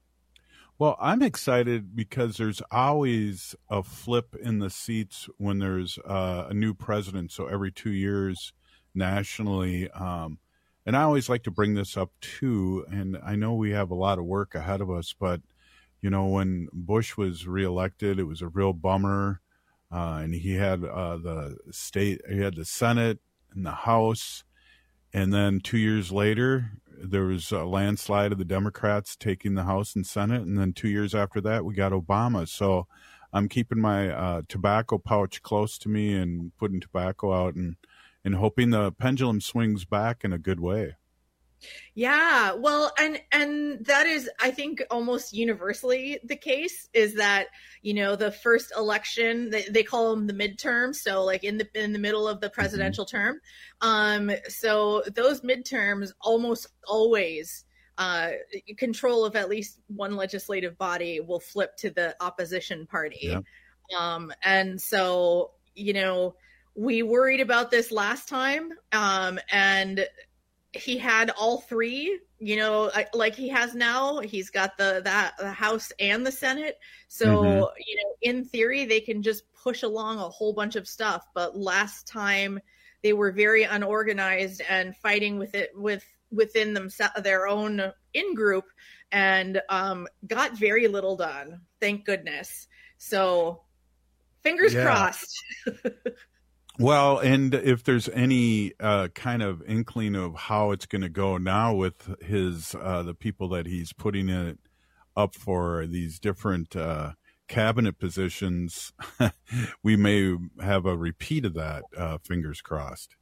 Speaker 22: Well, I'm excited because there's always a flip in the seats when there's uh, a new president. So every two years nationally, um, and I always like to bring this up too, and I know we have a lot of work ahead of us, but, you know, when Bush was reelected, it was a real bummer. Uh, and he had uh, the state, he had the Senate and the House. And then two years later, there was a landslide of the Democrats taking the House and Senate. And then two years after that, we got Obama. So I'm keeping my uh, tobacco pouch close to me and putting tobacco out and, and hoping the pendulum swings back in a good way.
Speaker 6: Yeah, well, and and that is, I think, almost universally the case, is that, you know, the first election, they, they call them the midterms, so like in the in the middle of the presidential mm-hmm. term. Um, so those midterms almost always uh, control of at least one legislative body will flip to the opposition party. Yeah. Um, and so, you know, we worried about this last time, um, and he had all three, you know, like he has now. He's got the that the House and the Senate. So, mm-hmm. you know, in theory, they can just push along a whole bunch of stuff. But last time they were very unorganized and fighting with it with within themselves, their own in group, and um, got very little done. Thank goodness. So, fingers yeah. crossed.
Speaker 22: Well, and if there's any uh, kind of inkling of how it's going to go now with his uh, the people that he's putting it up for these different uh, cabinet positions, we may have a repeat of that. Uh, fingers crossed.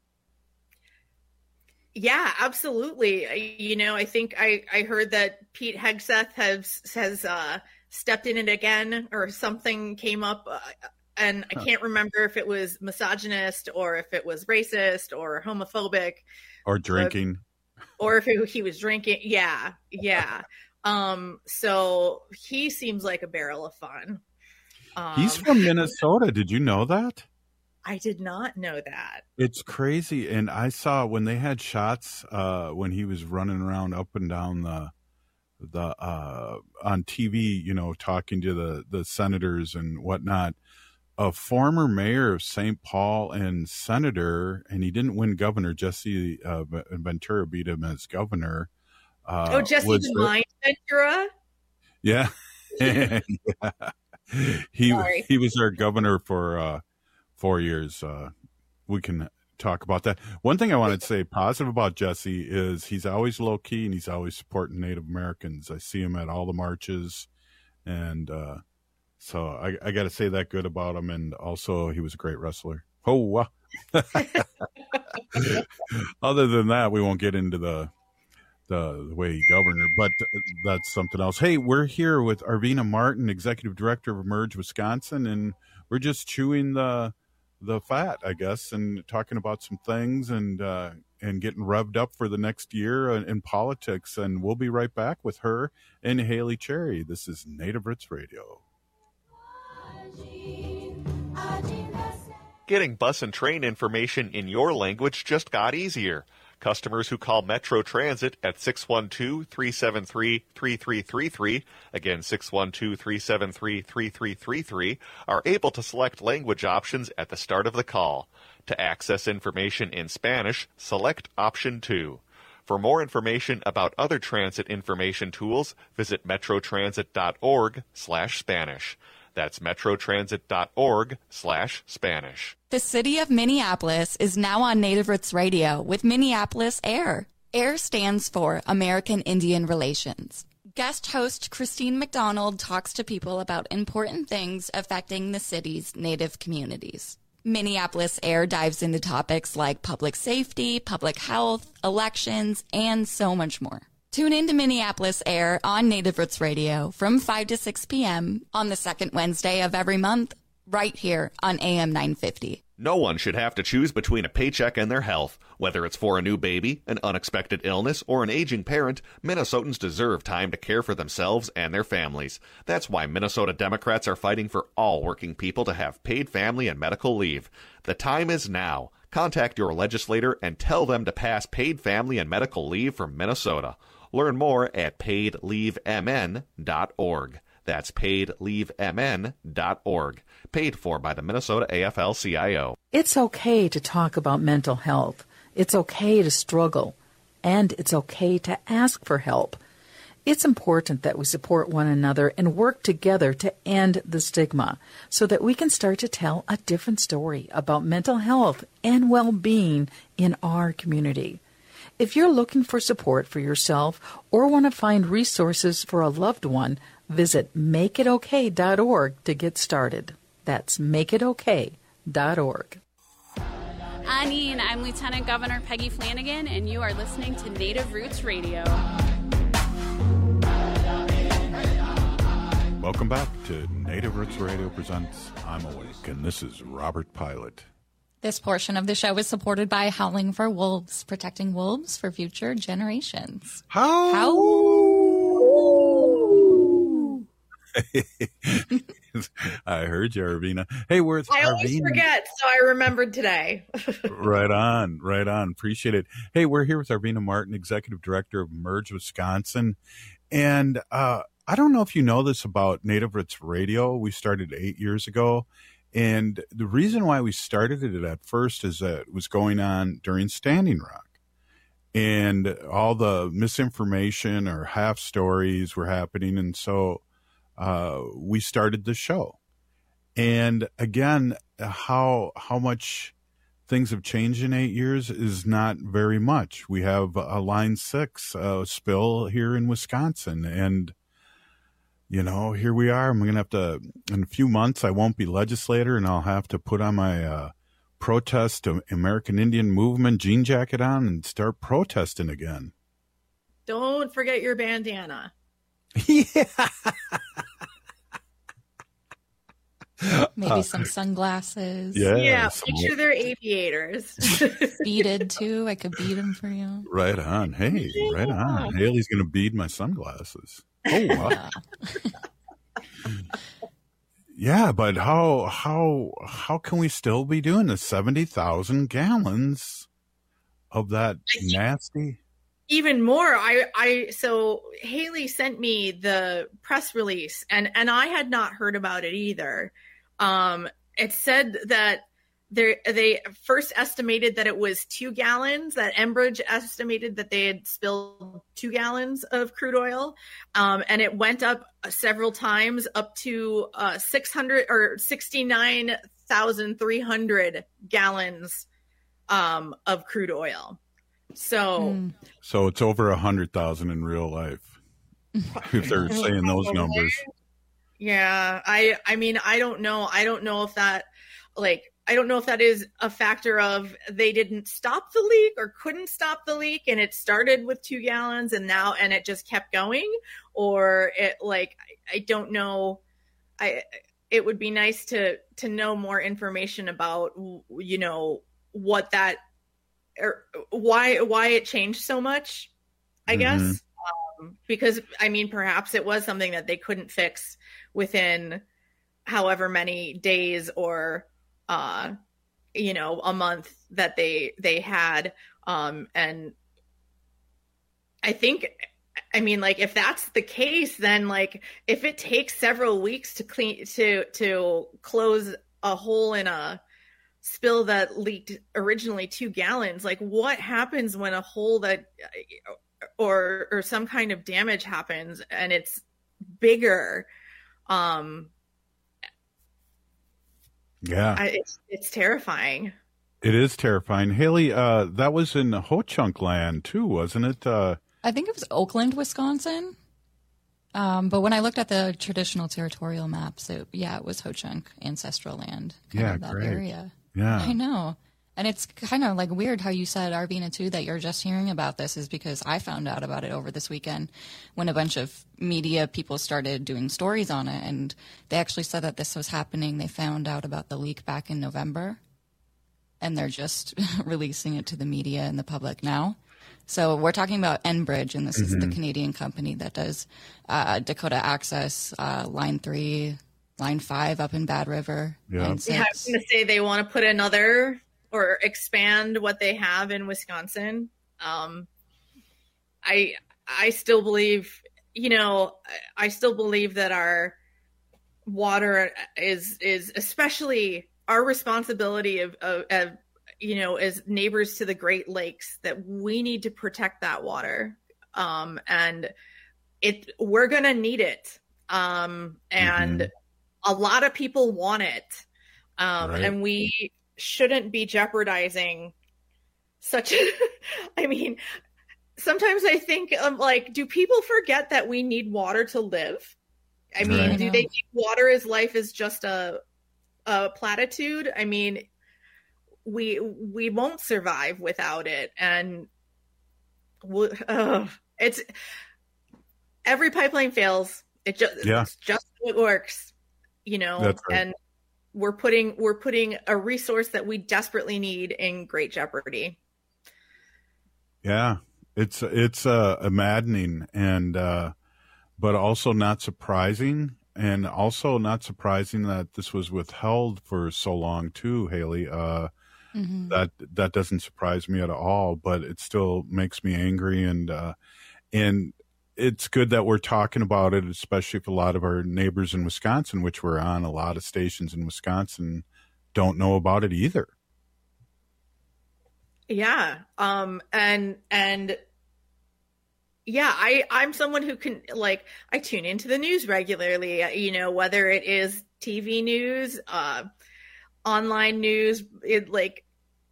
Speaker 6: Yeah, absolutely. You know, I think I, I heard that Pete Hegseth has has uh, stepped in it again, or something came up. Uh, And I can't remember if it was misogynist or if it was racist or homophobic.
Speaker 22: Or drinking.
Speaker 6: Or if it, he was drinking. Yeah, yeah. Um, so he seems like a barrel of fun. Um,
Speaker 22: He's from Minnesota. Did you know that?
Speaker 6: I did not know that.
Speaker 22: It's crazy. And I saw when they had shots uh, when he was running around up and down the the uh, on T V, you know, talking to the, the senators and whatnot. A former mayor of Saint Paul and senator, and he didn't win governor. Jesse uh, Ventura beat him as governor. Uh,
Speaker 6: oh, Jesse Devine Ventura?
Speaker 22: Yeah. yeah. He Sorry. he was our governor for uh, four years. Uh, we can talk about that. One thing I wanted to say positive about Jesse is he's always low key and he's always supporting Native Americans. I see him at all the marches, and uh, so I, I got to say that good about him. And also, he was a great wrestler. Oh, wow. Other than that, we won't get into the, the the way he governed, but that's something else. Hey, we're here with Arvina Martin, Executive Director of Emerge Wisconsin, and we're just chewing the the fat, I guess, and talking about some things and uh, and getting revved up for the next year in, in politics. And we'll be right back with her and Haley Cherry. This is Native Roots Radio.
Speaker 7: Getting bus and train information in your language just got easier. Customers who call Metro Transit at six one two, three seven three, three three three three, again six one two, three seven three, three three three three, are able to select language options at the start of the call. To access information in Spanish, select option two. For more information about other transit information tools, visit metrotransit.org slash Spanish. That's metrotransit.org slash Spanish.
Speaker 23: The city of Minneapolis is now on Native Roots Radio with Minneapolis AIR. AIR stands for American Indian Relations. Guest host Christine McDonald talks to people about important things affecting the city's Native communities. Minneapolis AIR dives into topics like public safety, public health, elections, and so much more. Tune in to Minneapolis AIR on Native Roots Radio from five to six p.m. on the second Wednesday of every month, right here on A M nine fifty.
Speaker 7: No one should have to choose between a paycheck and their health. Whether it's for a new baby, an unexpected illness, or an aging parent, Minnesotans deserve time to care for themselves and their families. That's why Minnesota Democrats are fighting for all working people to have paid family and medical leave. The time is now. Contact your legislator and tell them to pass paid family and medical leave for Minnesota. Learn more at paid leave m n dot org. That's paid leave m n dot org. Paid for by the Minnesota A F L C I O.
Speaker 8: It's okay to talk about mental health. It's okay to struggle.
Speaker 4: and it's okay to ask for help. It's important that we support one another and work together to end the stigma so that we can start to tell a different story about mental health and well-being in our community. If you're looking for support for yourself or want to find resources for a loved one, visit make it okay dot org to get started. That's make it okay dot org.
Speaker 8: Anine, I'm Lieutenant Governor Peggy Flanagan, and you are listening to Native Roots Radio.
Speaker 22: Welcome back to Native Roots Radio presents I'm Awake, and this is Robert Pilot.
Speaker 23: This portion of the show is supported by Howling for Wolves, protecting wolves for future generations.
Speaker 22: How?
Speaker 23: How?
Speaker 22: I heard you, Arvina. Hey, where's
Speaker 6: I always
Speaker 22: Arvina?
Speaker 6: forget, so I remembered today.
Speaker 22: Right on, right on. Appreciate it. Hey, we're here with Arvina Martin, Executive Director of Merge Wisconsin. And uh, I don't know if you know this about Native Roots Radio. We started eight years ago. And the reason why we started it at first is that it was going on during Standing Rock. And all the misinformation or half stories were happening. And so uh, we started the show. And again, how how much things have changed in eight years is not very much. We have a Line six uh, spill here in Wisconsin. And you know, here we are. I'm going to have to, in a few months, I won't be legislator, and I'll have to put on my uh, protest American Indian Movement jean jacket on and start protesting again.
Speaker 6: Don't forget your bandana.
Speaker 23: Maybe
Speaker 22: Uh,
Speaker 23: some sunglasses.
Speaker 22: Yeah,
Speaker 6: Yeah,
Speaker 22: some-
Speaker 6: make sure they're aviators.
Speaker 23: Beaded, too. I could bead them for you.
Speaker 22: Right on. Hey, right on. Haley's going to bead my sunglasses. Oh, wow. Yeah, but how how how can we still be doing this? seventy thousand gallons of that nasty.
Speaker 6: Even more, I, I, so Haley sent me the press release, and, and I had not heard about it either. Um, it said that they they first estimated that it was two gallons, that Enbridge estimated that they had spilled two gallons of crude oil. Um, and it went up several times up to uh, six hundred or sixty-nine thousand three hundred gallons um, of crude oil. So,
Speaker 23: Mm.
Speaker 22: So it's over a hundred thousand in real life. If they're saying those numbers.
Speaker 6: yeah, I, I mean, I don't know. I don't know if that, like, I don't know if that is a factor of they didn't stop the leak or couldn't stop the leak, and it started with two gallons and now, and it just kept going, or it like, I, I don't know. I, it would be nice to, to know more information about, you know, what that, or why, why it changed so much, I
Speaker 22: Mhm.
Speaker 6: guess. Um, because I mean, perhaps it was something that they couldn't fix within however many days or, uh, you know, a month that they, they had. Um, and I think, I mean, like, if that's the case, then like, if it takes several weeks to clean, to, to close a hole in a spill that leaked originally two gallons, like what happens when a hole that, or, or some kind of damage happens and it's bigger? Um,
Speaker 22: Yeah,
Speaker 6: I, it's, it's terrifying.
Speaker 22: it is terrifying. Haley, uh, that was in Ho Chunk land too, wasn't it? Uh,
Speaker 23: I think it was Oakland, Wisconsin. Um, but when I looked at the traditional territorial maps, it, yeah, it was Ho-Chunk ancestral land. Kind
Speaker 22: Yeah,
Speaker 23: of that
Speaker 22: great.
Speaker 23: area.
Speaker 22: Yeah.
Speaker 23: I know. And it's kind of like weird how you said, Arvina, too, that you're just hearing about this, is because I found out about it over this weekend when a bunch of media people started doing stories on it. And they actually said that this was happening. They found out about the leak back in November, and they're just releasing it to the media and the public now. So we're talking about Enbridge, and this is the
Speaker 22: Mhm.
Speaker 23: Canadian company that does uh, Dakota Access, uh, Line three, Line five up in Bad River.
Speaker 22: Yeah.
Speaker 23: Line
Speaker 6: Yeah, I was
Speaker 23: six.
Speaker 6: going to say they want to put another or expand what they have in Wisconsin. Um, I I still believe, you know, I I still believe that our water is is especially our responsibility of, of, of you know, as neighbors to the Great Lakes, that we need to protect that water. Um, and it, we're going to need it. Um, and mm-hmm. a lot of people want it. Um, right. And we shouldn't be jeopardizing such a, I mean, sometimes I think, um, like, do people forget that we need water to live? I mean, right. do they think water is life is just a, a platitude? I mean, we we won't survive without it, and we, uh, it's every pipeline fails. It just yeah. it's just how it works, you know. That's right. And we're putting we're putting a resource that we desperately need in great jeopardy.
Speaker 22: Yeah, it's it's uh, a maddening and uh, but also not surprising. And also not surprising that this was withheld for so long too, Haley. Uh, mm-hmm. That that doesn't surprise me at all, but it still makes me angry. And uh, and it's good that we're talking about it, especially if a lot of our neighbors in Wisconsin, which we're on, a lot of stations in Wisconsin, don't know about it either.
Speaker 6: Yeah, um, and and. Yeah, I, I'm someone who can, like, I tune into the news regularly, you know, whether it is T V news, uh, online news, it, like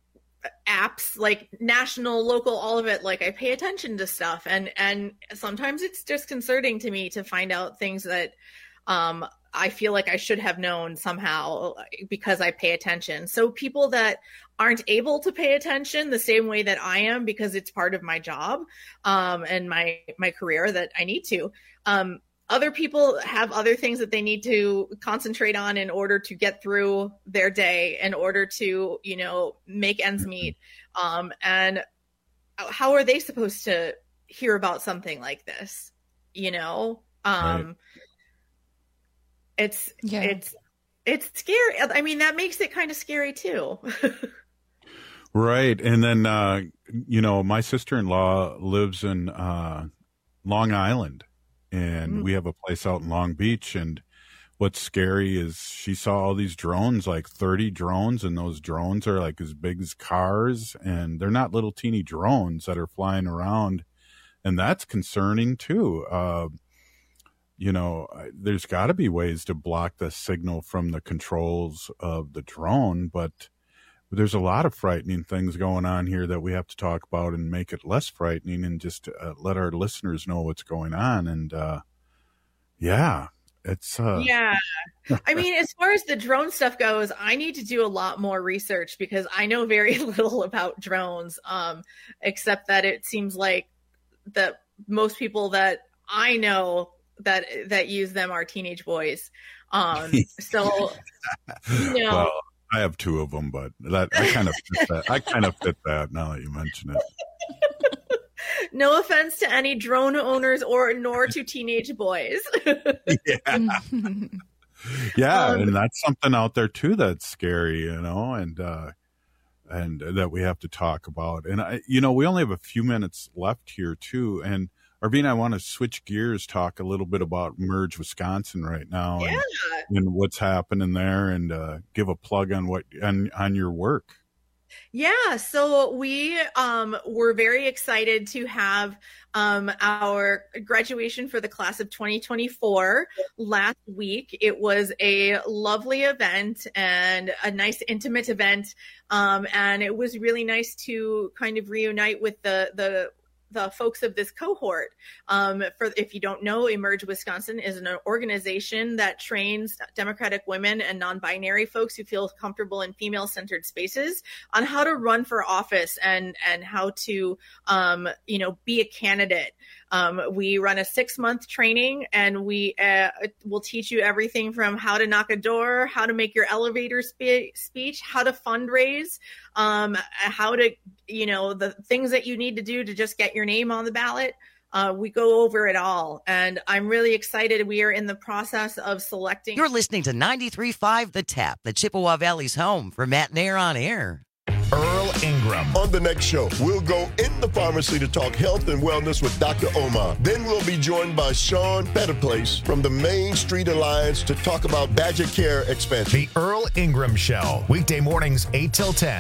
Speaker 6: apps, like national, local, all of it. Like, I pay attention to stuff. And, and sometimes it's disconcerting to me to find out things that um, I feel like I should have known somehow because I pay attention. So people that aren't able to pay attention the same way that I am, because it's part of my job um, and my, my career that I need to. Um, other people have other things that they need to concentrate on in order to get through their day, in order to, you know, make ends meet. Um, and how are they supposed to hear about something like this? You know, um, right. it's, yeah. it's, it's scary. I mean, that makes it kind of scary too.
Speaker 22: Right. And then, uh, you know, my sister-in-law lives in uh, Long Island, and mm. we have a place out in Long Beach. And what's scary is she saw all these drones, like thirty drones, and those drones are like as big as cars, and they're not little teeny drones that are flying around. And that's concerning too. Uh, you know, there's got to be ways to block the signal from the controls of the drone, but there's a lot of frightening things going on here that we have to talk about and make it less frightening, and just uh, let our listeners know what's going on. And uh, yeah, it's uh...
Speaker 6: yeah. I mean, as far as the drone stuff goes, I need to do a lot more research because I know very little about drones, um, except that it seems like that most people that I know that that use them are teenage boys. Um, so you know.
Speaker 22: Well, I have two of them, but that I kind of fit that. I kind of fit that now that you mention it.
Speaker 6: No offense to any drone owners or nor to teenage boys.
Speaker 22: yeah, yeah, um, and that's something out there too that's scary, you know, and uh, and that we have to talk about. And I, you know, we only have a few minutes left here too, and Arvina, I want to switch gears, talk a little bit about Merge Wisconsin right now,
Speaker 6: yeah.
Speaker 22: and, and what's happening there, and uh, give a plug on what on, on your work.
Speaker 6: Yeah, so we um, were very excited to have um, our graduation for the class of twenty twenty-four last week. It was a lovely event and a nice intimate event, um, and it was really nice to kind of reunite with the the the folks of this cohort. Um, for if you don't know, Emerge Wisconsin is an organization that trains Democratic women and non-binary folks who feel comfortable in female-centered spaces on how to run for office and and how to um, you know be a candidate. Um, we run a six-month training, and we uh, will teach you everything from how to knock a door, how to make your elevator spe- speech, how to fundraise, um, how to, you know, the things that you need to do to just get your name on the ballot. Uh, we go over it all, and I'm really excited. We are in the process of selecting.
Speaker 27: You're listening to ninety-three point five The Tap, the Chippewa Valley's home for Matt Nair on Air.
Speaker 1: Earl Ingram.
Speaker 28: On the next show, we'll go in the pharmacy to talk health and wellness with Doctor Omar. Then we'll be joined by Sean Betterplace from the Main Street Alliance to talk about Badger Care expansion.
Speaker 1: The Earl Ingram Show, weekday mornings eight till ten.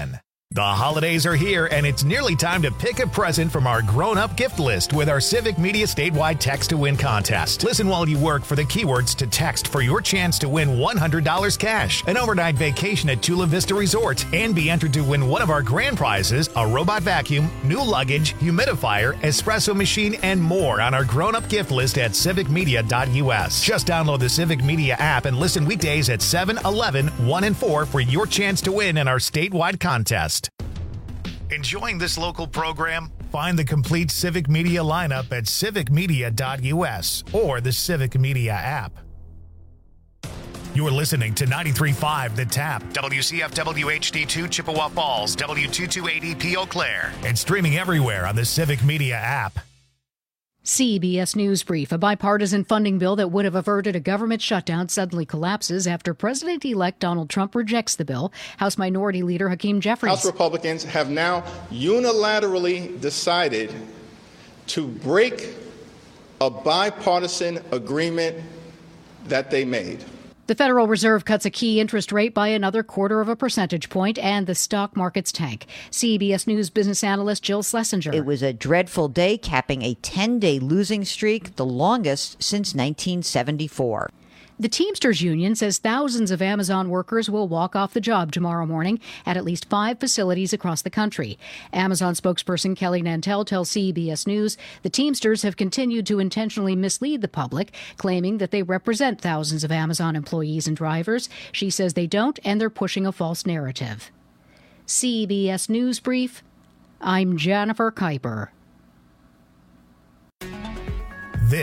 Speaker 1: The holidays are here, and it's nearly time to pick a present from our grown-up gift list with our Civic Media statewide Text to Win contest. Listen while you work for the keywords to text for your chance to win one hundred dollars cash, an overnight vacation at Chula Vista Resort, and be entered to win one of our grand prizes, a robot vacuum, new luggage, humidifier, espresso machine, and more on our grown-up gift list at civic media dot u s. Just download the Civic Media app and listen weekdays at seven, eleven, one, and four for your chance to win in our statewide contest. Enjoying this local program? Find the complete Civic Media lineup at civic media dot u s or the Civic Media app. You're listening to ninety-three point five The Tap, W C F W H D two Chippewa Falls, W two two eight E P Eau Claire, and streaming everywhere on the Civic Media app.
Speaker 2: C B S News Brief. A bipartisan funding bill that would have averted a government shutdown suddenly collapses after President-elect Donald Trump rejects the bill. House Minority Leader Hakeem Jeffries.
Speaker 3: House Republicans have now unilaterally decided to break a bipartisan agreement that they made.
Speaker 2: The Federal Reserve cuts a key interest rate by another quarter of a percentage point, and the stock markets tank. C B S News business analyst Jill Schlesinger.
Speaker 9: It was a dreadful day, capping a ten-day losing streak, the longest since nineteen seventy-four.
Speaker 2: The Teamsters Union says thousands of Amazon workers will walk off the job tomorrow morning at at least five facilities across the country. Amazon spokesperson Kelly Nantel tells C B S News the Teamsters have continued to intentionally mislead the public, claiming that they represent thousands of Amazon employees and drivers. She says they don't, and they're pushing a false narrative. C B S News Brief. I'm Jennifer Kuiper.